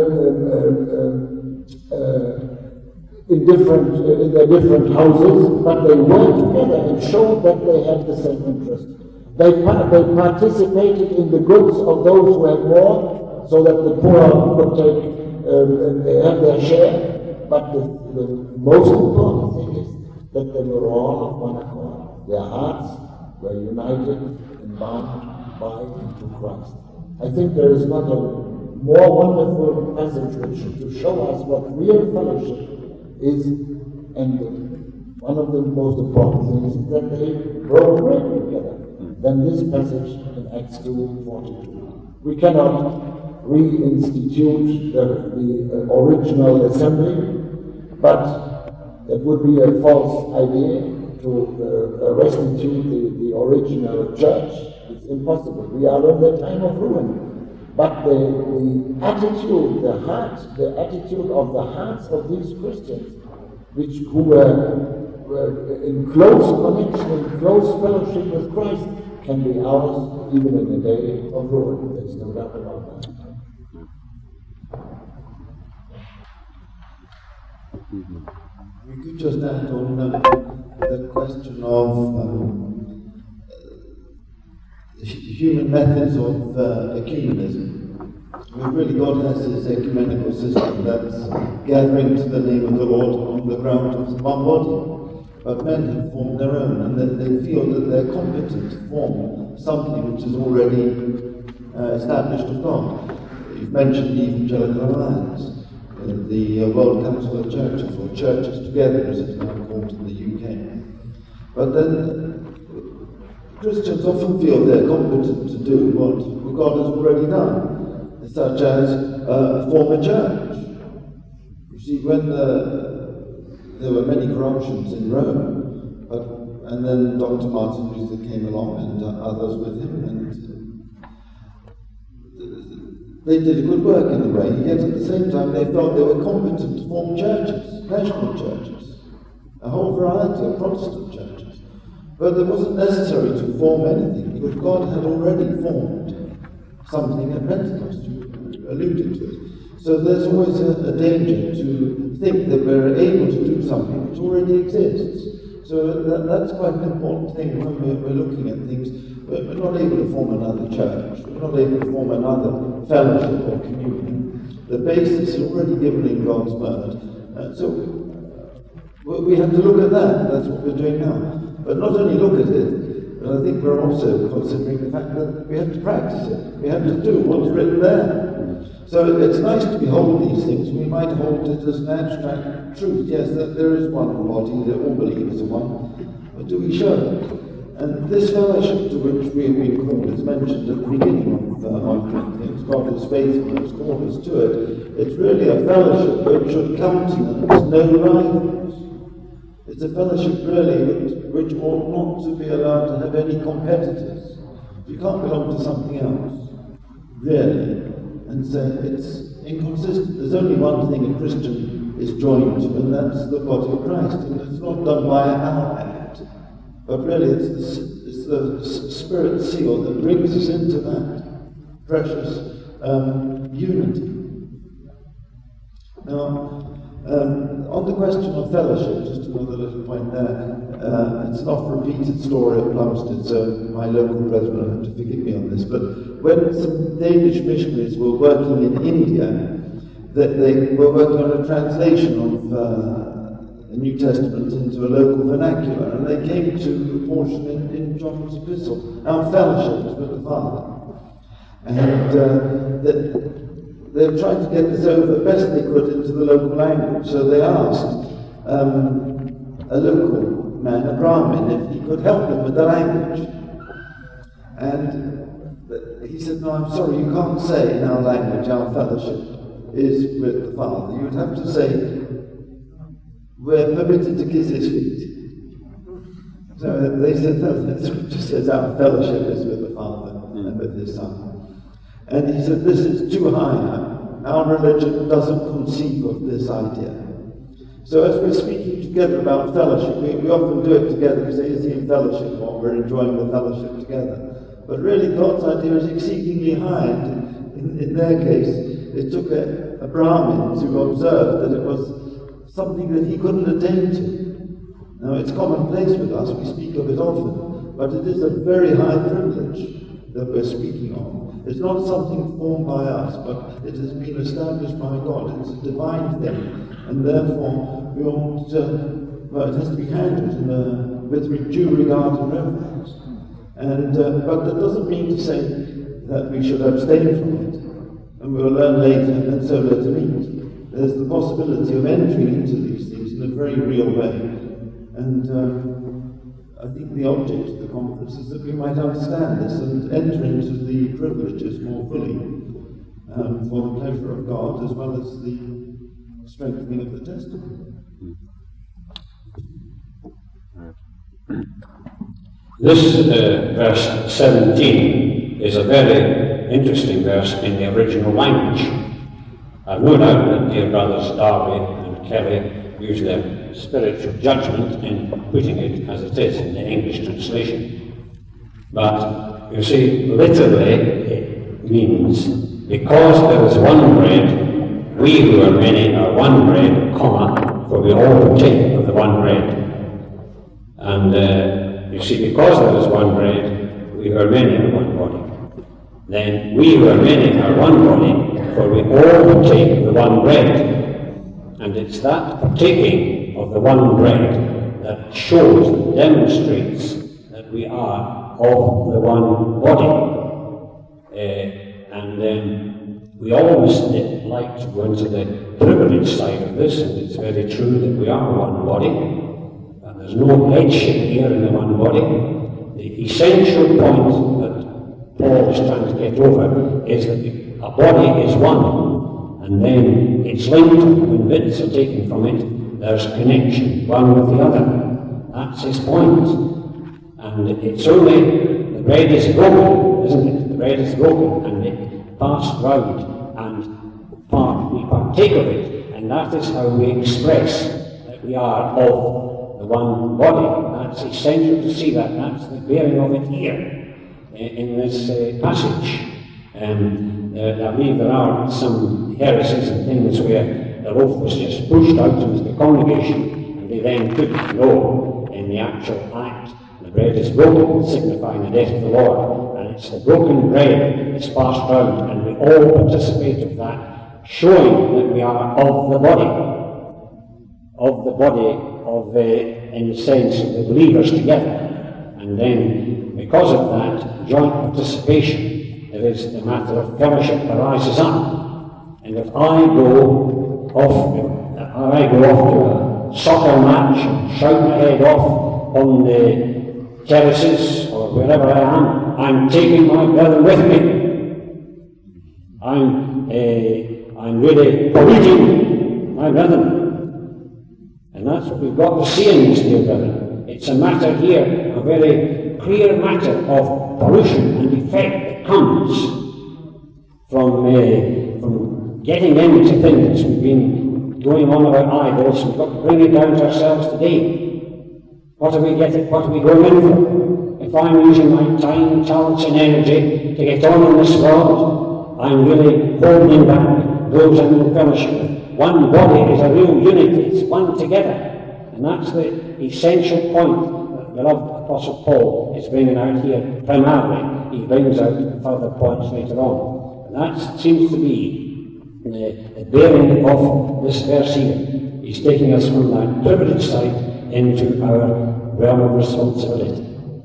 in their different houses, but they were together and showed that they had the same interest. They participated in the goods of those who had more, so that the poor could have their share. But the most important thing is that they were all of one accord. Their hearts were united and bound by and to Christ. I think there is not a more wonderful passage to show us what real fellowship is, and one of the most important things is that they broke bread together, than this passage in Acts 2:42. We cannot reinstitute the original assembly, but it would be a false idea to restitute the original church. It's impossible. We are in the time of ruin. But the attitude, the attitude of the hearts of these Christians, who were in close connection, in close fellowship with Christ, can be ours even in the day of ruin. There's no doubt about that. We could just add on the question of human methods of ecumenism. Really, God has his ecumenical system that's gathering to the name of the Lord on the ground of one body. But men have formed their own, and they feel that they're competent to form something which is already established of God. You've mentioned the Evangelical Alliance, the World Council of Churches, or Churches Together, as it's now called in the UK. But then Christians often feel they're competent to do what God has already done, such as form a church. You see, when there were many corruptions in Rome, and then Dr. Martin Luther came along and others with him, and they did a good work in the way, yet at the same time they felt they were competent to form churches, national churches, a whole variety of Protestant churches. But it wasn't necessary to form anything, because God had already formed something at Pentecost. You alluded to it. So there's always a danger to think that we're able to do something which already exists. So that's quite an important thing when we're looking at things. We're not able to form another church. We're not able to form another fellowship or communion. The basis is already given in God's word. So we have to look at that. That's what we're doing now. But not only look at it, But I think we're also considering the fact that we have to practice it. We have to do what's written there. So it's nice to behold these things. We might hold it as an abstract truth, yes, that there is one body, that all believers are one, but do we show it? And this fellowship to which we have been called is mentioned at the beginning of 1 Corinthians. God is faithful and has called us to it. It's really a fellowship which should countenance no rivals. It's a fellowship really which ought not to be allowed to have any competitors. You can't belong to something else, really, and say it's inconsistent. There's only one thing a Christian is joined to, and that's the body of Christ. And it's not done by our act, but really it's the Spirit seal that brings us into that precious unity. Now, on the question of fellowship, just another little point there. It's an oft-repeated story at Plumstead, so my local brethren will have to forgive me on this. But when some Danish missionaries were working in India, they were working on a translation of the New Testament into a local vernacular, and they came to a portion in John's epistle, our fellowship with the Father. And they were trying to get this over best they could into the local language, so they asked a local man, a Brahmin, if he could help them with the language. And he said, no, I'm sorry, you can't say in our language our fellowship is with the Father. You would have to say, we're permitted to kiss his feet. So they said, no, the scripture says our fellowship is with the Father and with his Son. And he said, this is too high. Our religion doesn't conceive of this idea. So as we're speaking together about fellowship, we often do it together. We say, is he in fellowship? Or we're enjoying the fellowship together. But really, God's idea is exceedingly high. And in their case, it took a Brahmin to observe that it was something that he couldn't attain to. Now, it's commonplace with us. We speak of it often. But it is a very high privilege that we're speaking of. It's not something formed by us, but it has been established by God. It's a divine thing. And therefore, we ought to, well, it has to be handled with due regard and reverence. And, but that doesn't mean to say that we should abstain from it. And we'll learn later that so let them eat. There's the possibility of entering into these things in a very real way. And I think the object of the conference is that we might understand this and enter into the privileges more fully for the pleasure of God as well as the strengthening of the testimony. This verse 17 is a very interesting verse in the original language. I've no doubt that dear brothers Darby and Kelly use their spiritual judgment in putting it as it is in the English translation. But you see, literally it means, because there is one bread, we who are many are one bread, comma, for we all partake of the one bread. And you see, because there is one bread, we who are many are one body. Then we who are many are one body, for we all partake of the one bread. And it's that partaking of the one bread that shows, that demonstrates that we are of the one body. And then we always like to go into the privilege side of this, and it's very true that we are one body, and there's no headship here in the one body. The essential point that Paul is trying to get over is that a body is one, and then it's linked. When bits are taken from it, there's a connection, one with the other. That's his point. And it's only, the bread is broken, isn't it? The bread is broken, and it passed round, and we partake of it, and that is how we express that we are of the one body. That's essential to see that. That's the bearing of it here in this passage. I believe there are some heresies and things where the loaf was just pushed out into the congregation, and they then couldn't know in the actual act. The bread is broken, signifying the death of the Lord, and it's the broken bread that's passed round, and we all participate of that, showing that we are of the body, in the sense of the believers together. And then, because of that joint participation, there is the matter of fellowship arises up. And if I go off to a soccer match and shout my head off on the terraces or wherever I am, I'm taking my brethren with me. I'm really polluting my brethren. And that's what we've got to see in this, dear brethren. It's a matter here, a very clear matter of pollution and effect that comes from getting into things. We've been going on about idols, we've got to bring it down to ourselves today. What are we going in for? If I'm using my time, talents and energy to get on in this world, I'm really holding back those in fellowship with. One body is a real unity, it's one together. And that's the essential point that the beloved Apostle Paul is bringing out here primarily. He brings out further points later on. And that seems to be the bearing of this verse here. He's taking us from that privileged side into our realm of responsibility.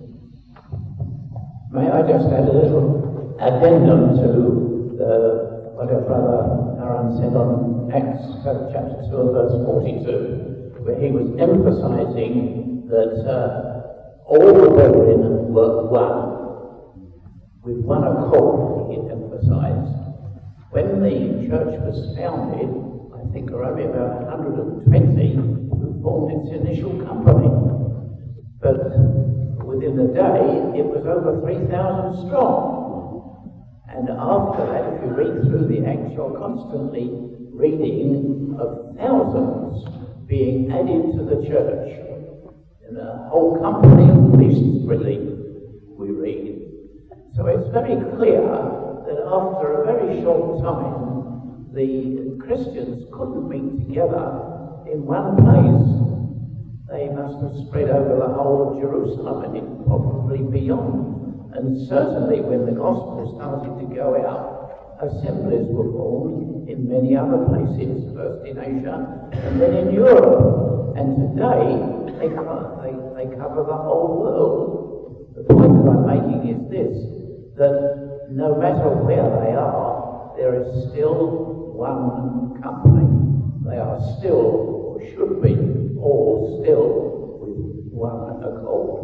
May I just add a little addendum to what our brother Aaron said on Acts chapter 2 and verse 42, where he was emphasizing that all the brethren were one, with one accord, he emphasized. When the church was founded, I think there were only about 120 who formed its initial company. But within the day, it was over 3,000 strong. And after that, if you read through the Acts, you're constantly reading of thousands being added to the church. And a whole company of priests relief, we read. So it's very clear that after a very short time, the Christians couldn't meet together in one place. They must have spread over the whole of Jerusalem and probably beyond. And certainly when the gospel started to go out, assemblies were formed in many other places, first in Asia and then in Europe. And today they cover the whole world. The point that I'm making is this, that no matter where they are, there is still one company. They are still, or should be, all still with one accord.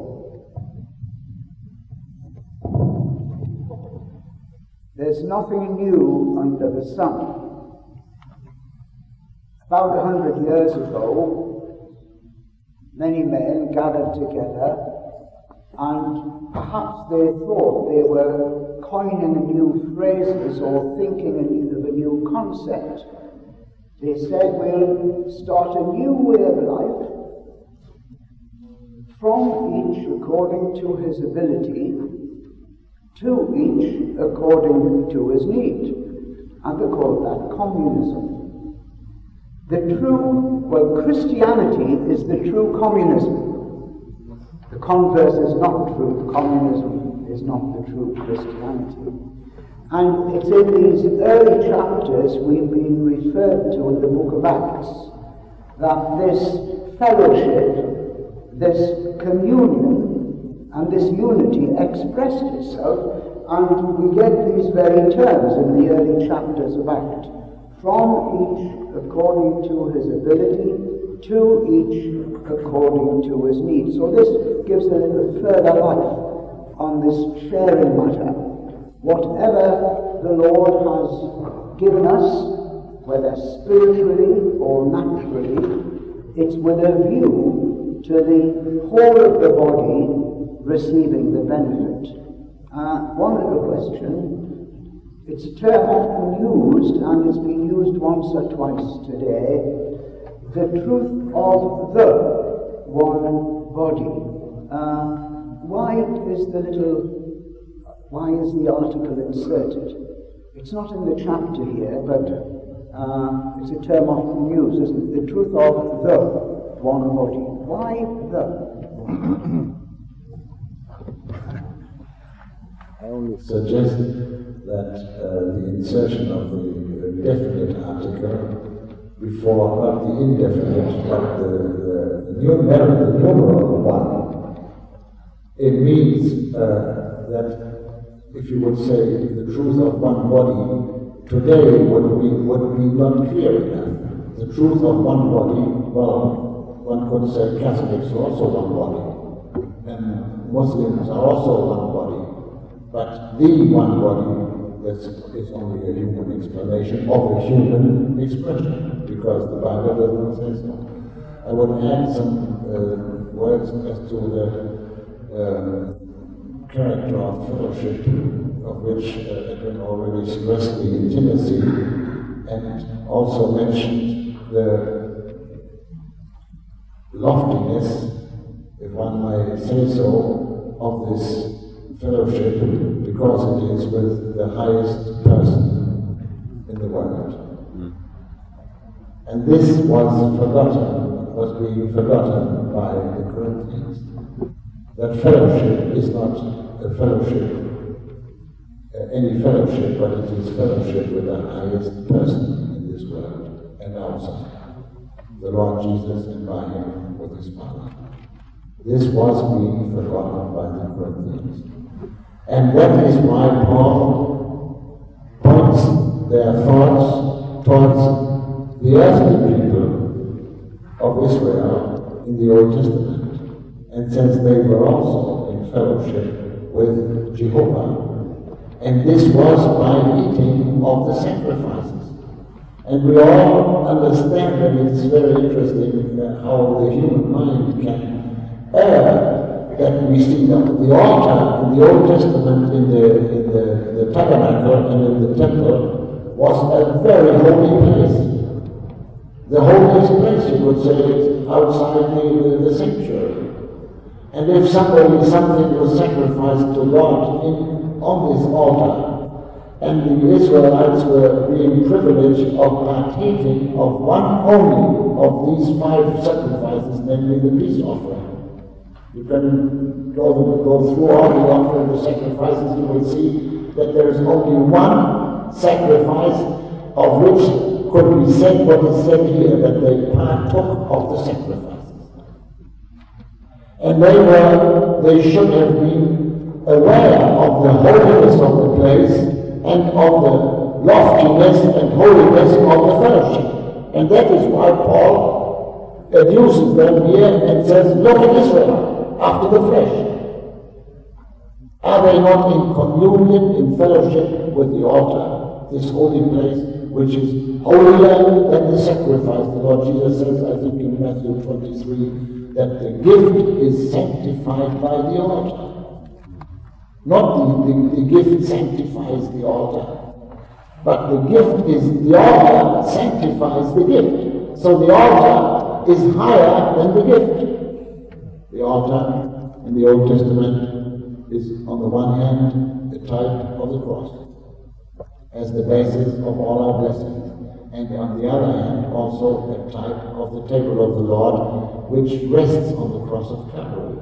There's nothing new under the sun. About 100 years ago, many men gathered together, and perhaps they thought they were coining new phrases or thinking of a new concept. They said, we'll start a new way of life, from each according to his ability, to each according to his need. And they called that communism. Christianity is the true communism. The converse is not true. Communism is not the true Christianity. And it's in these early chapters we've been referred to in the book of Acts, that this fellowship, this communion, and this unity expressed itself, and we get these very terms in the early chapters of Acts. From each according to his ability, to each according to his need. So this gives a little further life on this sharing matter. Whatever the Lord has given us, whether spiritually or naturally, it's with a view to the whole of the body receiving the benefit. One little question. It's a term often used, and it's been used once or twice today, the truth of the one body. Why is the article inserted? It's not in the chapter here, but it's a term often used, isn't it? The truth of the one body. Why the? I only suggest that the insertion of the definite article before not the indefinite, but the numeral one It means that if you would say the truth of one body today would be not clear enough. The truth of one body, well, one could say Catholics are also one body, and Muslims are also one body. But the one body is only a human explanation of a human expression, because the Bible does not say so. I would add some words as to the character of fellowship, of which Edwin already stressed the intimacy, and also mentioned the loftiness, if one may say so, of this fellowship, because it is with the highest person in the world. And this was being forgotten by the Corinthians. That fellowship is not a fellowship, any fellowship, but it is fellowship with the highest person in this world and outside, the Lord Jesus, and by him with his Father. This was being forgotten by the Corinthians. And that is why Paul points their thoughts towards the earthly people of Israel in the Old Testament, and since they were also in fellowship with Jehovah, and this was by eating of the sacrifices. And we all understand that it's very interesting how the human mind can err, that we see that the altar in the Old Testament, in the tabernacle and in the temple, was a very holy place. The holiest place, you could say, outside the sanctuary. And if something was sacrificed to God on this altar, and the Israelites were being privileged of partaking of one only of these 5 sacrifices, namely the peace offering. You can go through all the offering, the sacrifices, you will see that there is only one sacrifice of which could be said what is said here, that they partook of the sacrifices. And they should have been aware of the holiness of the place and of the loftiness and holiness of the fellowship. And that is why Paul adduces them here and says, look at Israel after the flesh. Are they not in communion, in fellowship with the altar, this holy place, which is holier than the sacrifice? The Lord Jesus says, I think in Matthew 23, that the gift is sanctified by the altar. Not the gift sanctifies the altar, but the gift is, the altar sanctifies the gift. So the altar is higher than the gift. The altar in the Old Testament is, on the one hand, the type of the cross as the basis of all our blessings, and on the other hand, also a type of the table of the Lord, which rests on the cross of Calvary.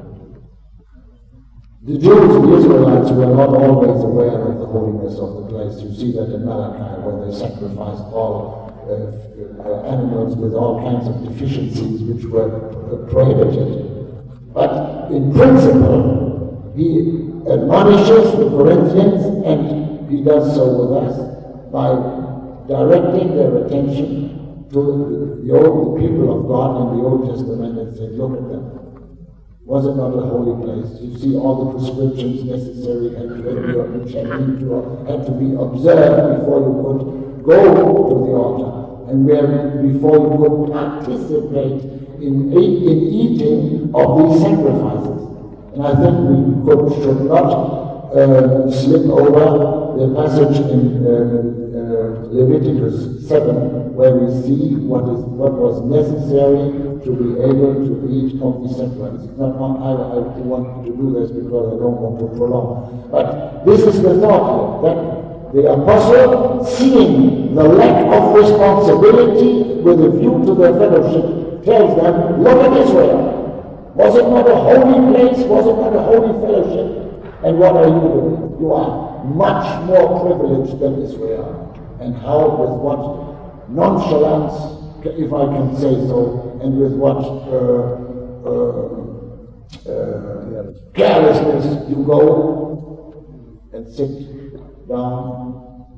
The Jews, the Israelites, were not always aware of the holiness of the place. You see that in Malachi, where they sacrificed all animals with all kinds of deficiencies which were prohibited. But in principle, he admonishes the Corinthians, and he does so with us, by directing their attention to the people of God in the Old Testament and saying, look at them. Was it not a holy place? You see all the prescriptions necessary which had to be observed before you could go to the altar, and before you could participate in eating of these sacrifices. And I think we should not slip over the passage in Leviticus 7, where we see what was necessary to be able to eat of the sacrifices. I want to do this because I don't want to prolong. But this is the thought here, that the apostle, seeing the lack of responsibility with a view to their fellowship, tells them, look at Israel. Was it not a holy place? Was it not a holy fellowship? And what are you doing? You are much more privileged than Israel. And how, with what nonchalance, if I can say so, and with what carelessness, you go and sit down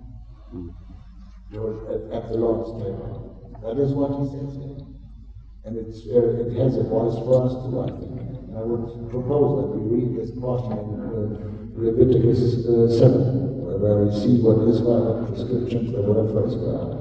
at the Lord's table. That is what he says here. And it has a voice for us too, I think. And I would propose that we read this portion in Leviticus 7, where we see what Israelite prescriptions there were for Israel.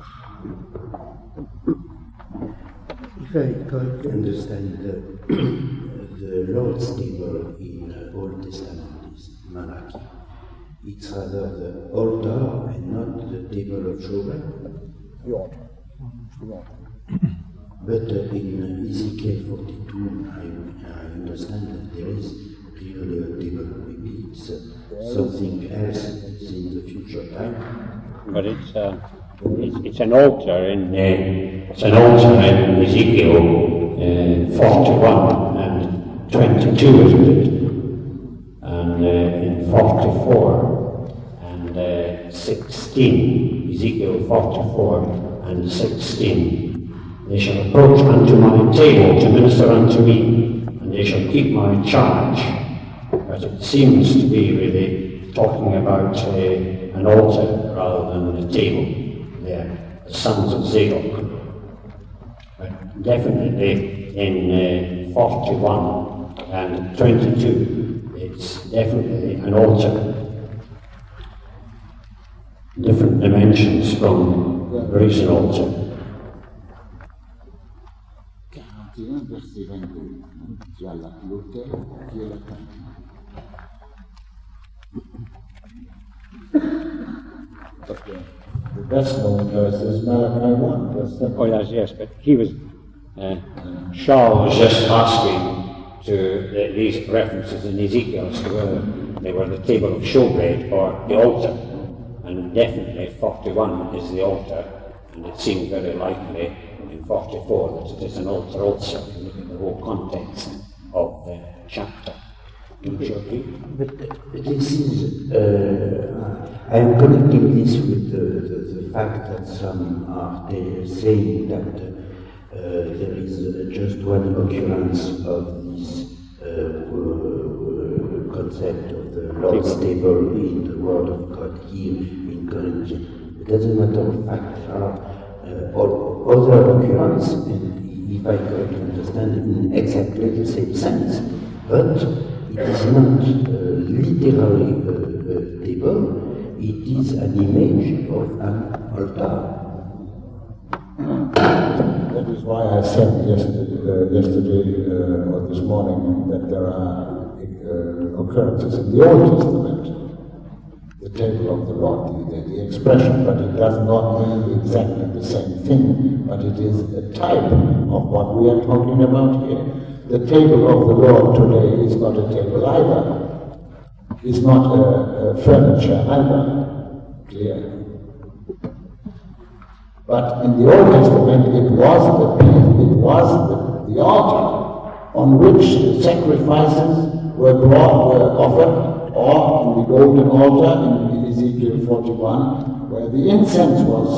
If I could understand the Lord's table in Old Testament is Malachi. It's rather the altar and not the table of showbread. The altar. But in Ezekiel 42, I understand that there is really a table. Maybe it's something else in the future time. But it's an altar in Ezekiel 41 and 22, isn't it? And in 44 and 16, Ezekiel 44 and 16. They shall approach unto my table to minister unto me, and they shall keep my charge. But it seems to be really talking about an altar rather than a table there, the sons of Zadok. But definitely in 41 and 22, it's definitely an altar. Different dimensions from the brazen altar. Verset 22, tu as l'autel qui est la table. The best known verse is Malachi 1, verse 7. Oh yes, but he was, Charles was just asking to these references in Ezekiel as to whether they were the table of showbread or the altar. And definitely 41 is the altar, and it seems very likely in 44 that it is an altar also, if you look at the whole context of the chapter. But this is, I am connecting this with the fact that some are saying that there is just one occurrence of this concept of the Lord's table in the Word of God here in Corinthians. But as a matter of fact, there are other occurrences, and if I correctly understand, in exactly the same sense. But it is not literally a table, it is an image of an altar. That is why I said yesterday or this morning that there are occurrences in the Old Testament, the table of the Lord, the expression, but it does not mean exactly the same thing, but it is a type of what we are talking about here. The table of the Lord today is not a table either. It's not a furniture either. Clear. But in the Old Testament, it was the altar on which the sacrifices were offered, or in the golden altar in Ezekiel 41, where the incense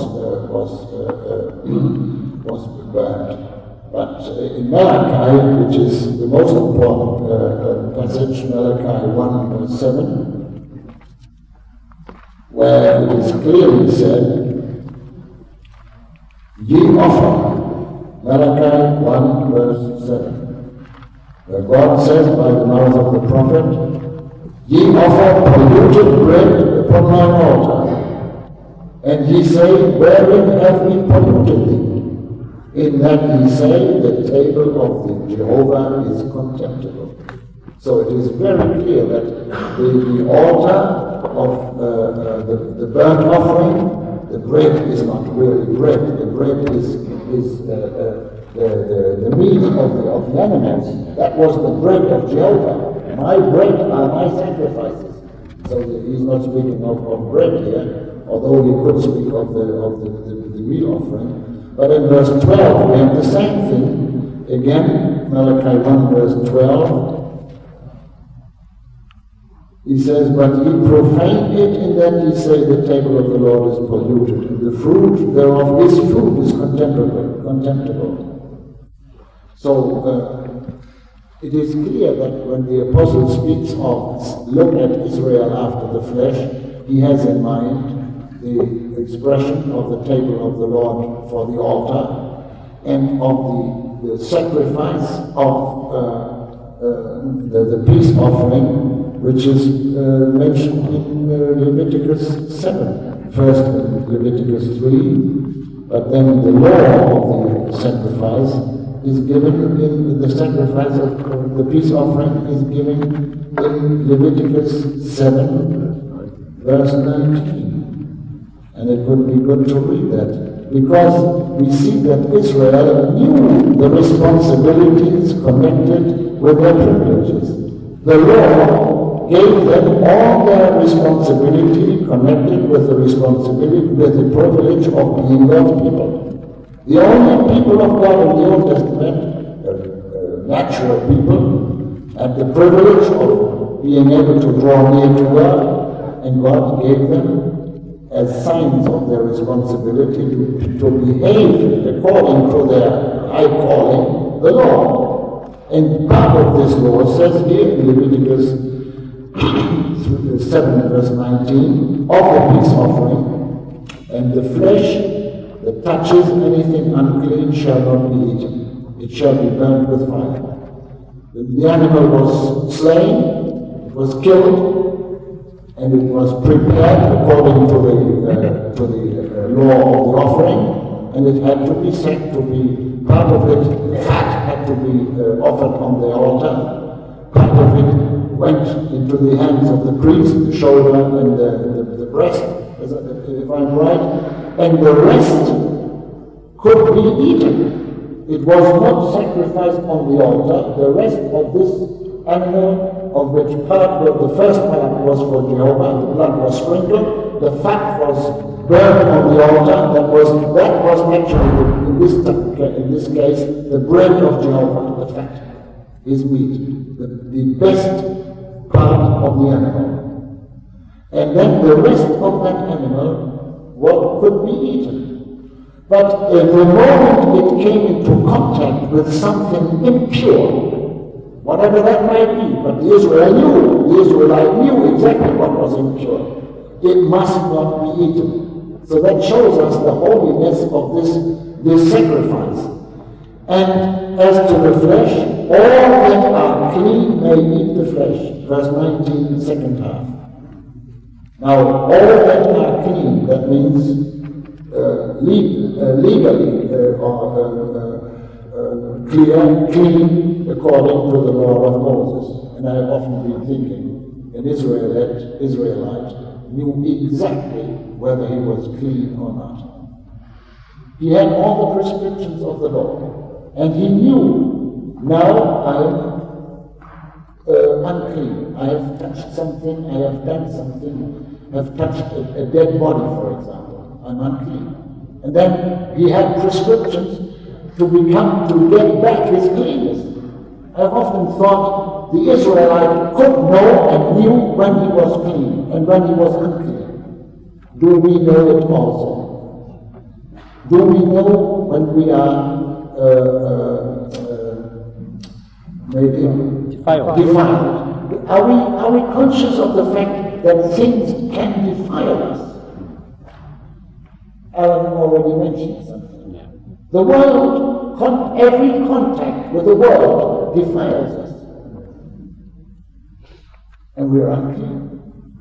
was burned. But in Malachi, which is the most important passage, Malachi 1 verse 7, where it is clearly said, ye offer, Malachi 1 verse 7, where God says by the mouth of the prophet, ye offer polluted bread upon mine altar, and ye say, wherein have we polluted thee? In that ye say, the table of the Jehovah is contemptible. So it is very clear that the altar of the burnt offering, the bread is not really bread. The bread is the meat of the animals. That was the bread of Jehovah. My bread are my sacrifices. So he's not speaking of bread here, although he could speak of the meal offering. But in verse 12, we have the same thing. Again, Malachi 1 verse 12. He says, but ye profane it, in that ye say the table of the Lord is polluted, and the fruit thereof is food is contemptible. So, it is clear that when the apostle speaks of look at Israel after the flesh, he has in mind the expression of the table of the Lord for the altar and of the sacrifice of the peace offering, which is mentioned in Leviticus 7. First in Leviticus 3, but then the law of the sacrifice is given in the sacrifice of the peace offering is given in Leviticus 7, verse 19. And it would be good to read that, because we see that Israel knew the responsibilities connected with their privileges. The law gave them all their responsibility connected with the responsibility, with the privilege of being God's people. The only people of God in the Old Testament, natural people, had the privilege of being able to draw near to God, and God gave them as signs of their responsibility to behave according to their high calling, the law. And part of this law says here in Leviticus 7 verse 19, of the peace offering, and the flesh that touches anything unclean shall not be eaten. It shall be burnt with fire. The animal was slain, it was killed, and it was prepared according to the law of the offering, and it had to be set to be, part of it, fat had to be offered on the altar, part of it went into the hands of the priest, the shoulder and the breast, if I'm right, and the rest could be eaten. It was not sacrificed on the altar. The rest of this animal, of which part, the first part was for Jehovah, the blood was sprinkled, the fat was burned on the altar. That was actually, in this case, the bread of Jehovah, the fat, his meat, the best part of the animal. And then the rest of that animal could be eaten. But the moment it came into contact with something impure, whatever that might be, but the Israelite knew exactly what was impure. It must not be eaten. So that shows us the holiness of this sacrifice. And as to the flesh, all that are clean may eat the flesh. Verse 19, the second half. Now, all that are clean, that means legally clean according to the law of Moses. And I have often been thinking, an Israelite knew exactly whether he was clean or not. He had all the prescriptions of the law, and he knew, now I am unclean. I have touched something, I have done something, I have touched a dead body, for example. I'm unclean. And then he had prescriptions to get back his cleanness. I've often thought the Israelite could know and knew when he was clean and when he was unclean. Do we know it also? Do we know when we are defiled? Are we conscious of the fact that things can defile us? Alan already mentioned something. The world, every contact with the world defiles us. And we are unclean.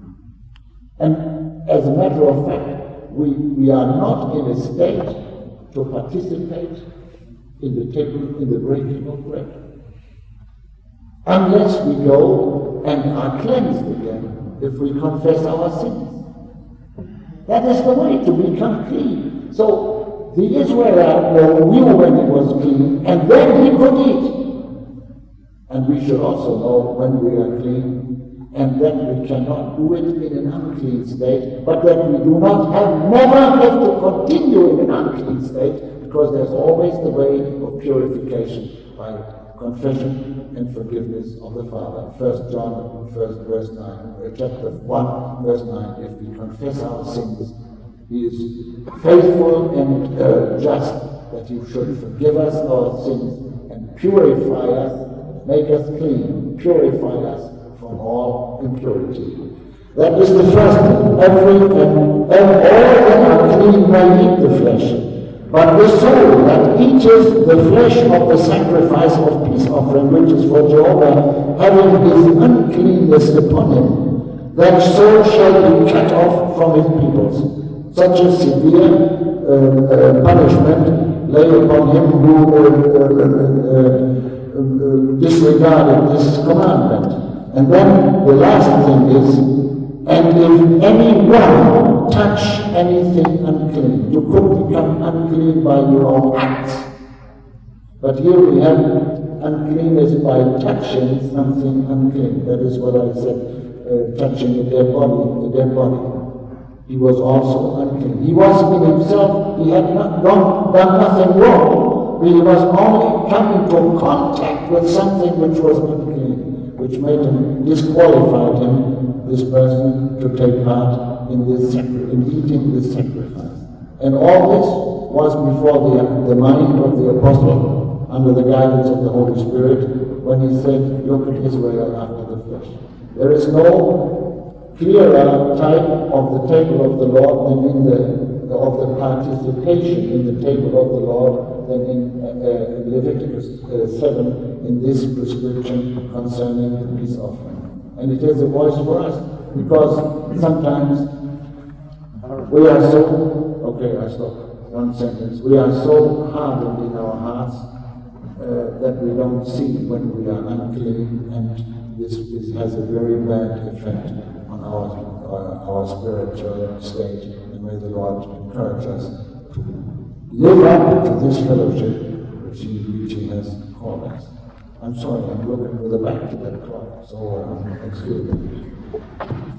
And as a matter of fact, we are not in a state to participate in the breaking of bread, unless we go and are cleansed again if we confess our sins. That is the way to become clean. So the Israelite knew when he was clean, and then he could eat. And we should also know when we are clean, and that we cannot do it in an unclean state, but that we do not never have to continue in an unclean state, because there's always the way of purification by confession and forgiveness of the Father. 1 John verse 9, chapter 1, verse 9. If we confess our sins, He is faithful and just, that He should forgive us our sins and purify us make us clean, purify us from all impurity. That is the first thing. All that are clean may eat the flesh. But the soul that eateth the flesh of the sacrifice of peace offering, which is for Jehovah, having his uncleanness upon him, that soul shall be cut off from his peoples. Such a severe punishment lay upon him who disregarded this commandment. And then the last thing is, and if anyone touch anything unclean, you could become unclean by your own acts. But here we have uncleanness by touching something unclean. That is what I said, touching a dead body. He was also unclean. He was in himself, he had not done nothing wrong. He was only coming into contact with something which was unclean, which made him, disqualified him, this person, to take part in eating this sacrifice. And all this was before the mind of the apostle, under the guidance of the Holy Spirit, when he said, look at Israel after the flesh. There is no clearer type of the table of the Lord than of the participation in the table of the Lord than in Leviticus 7 in this prescription concerning the peace offering. And it is a voice for us, because sometimes we are so, okay, I stop, one sentence, we are so hardened in our hearts that we don't see when we are unclean, and this has a very bad effect on our spiritual state, and may the Lord encourage us to live up to this fellowship which He has called us. I'm sorry, I'm looking with the back to that clock, so excuse me.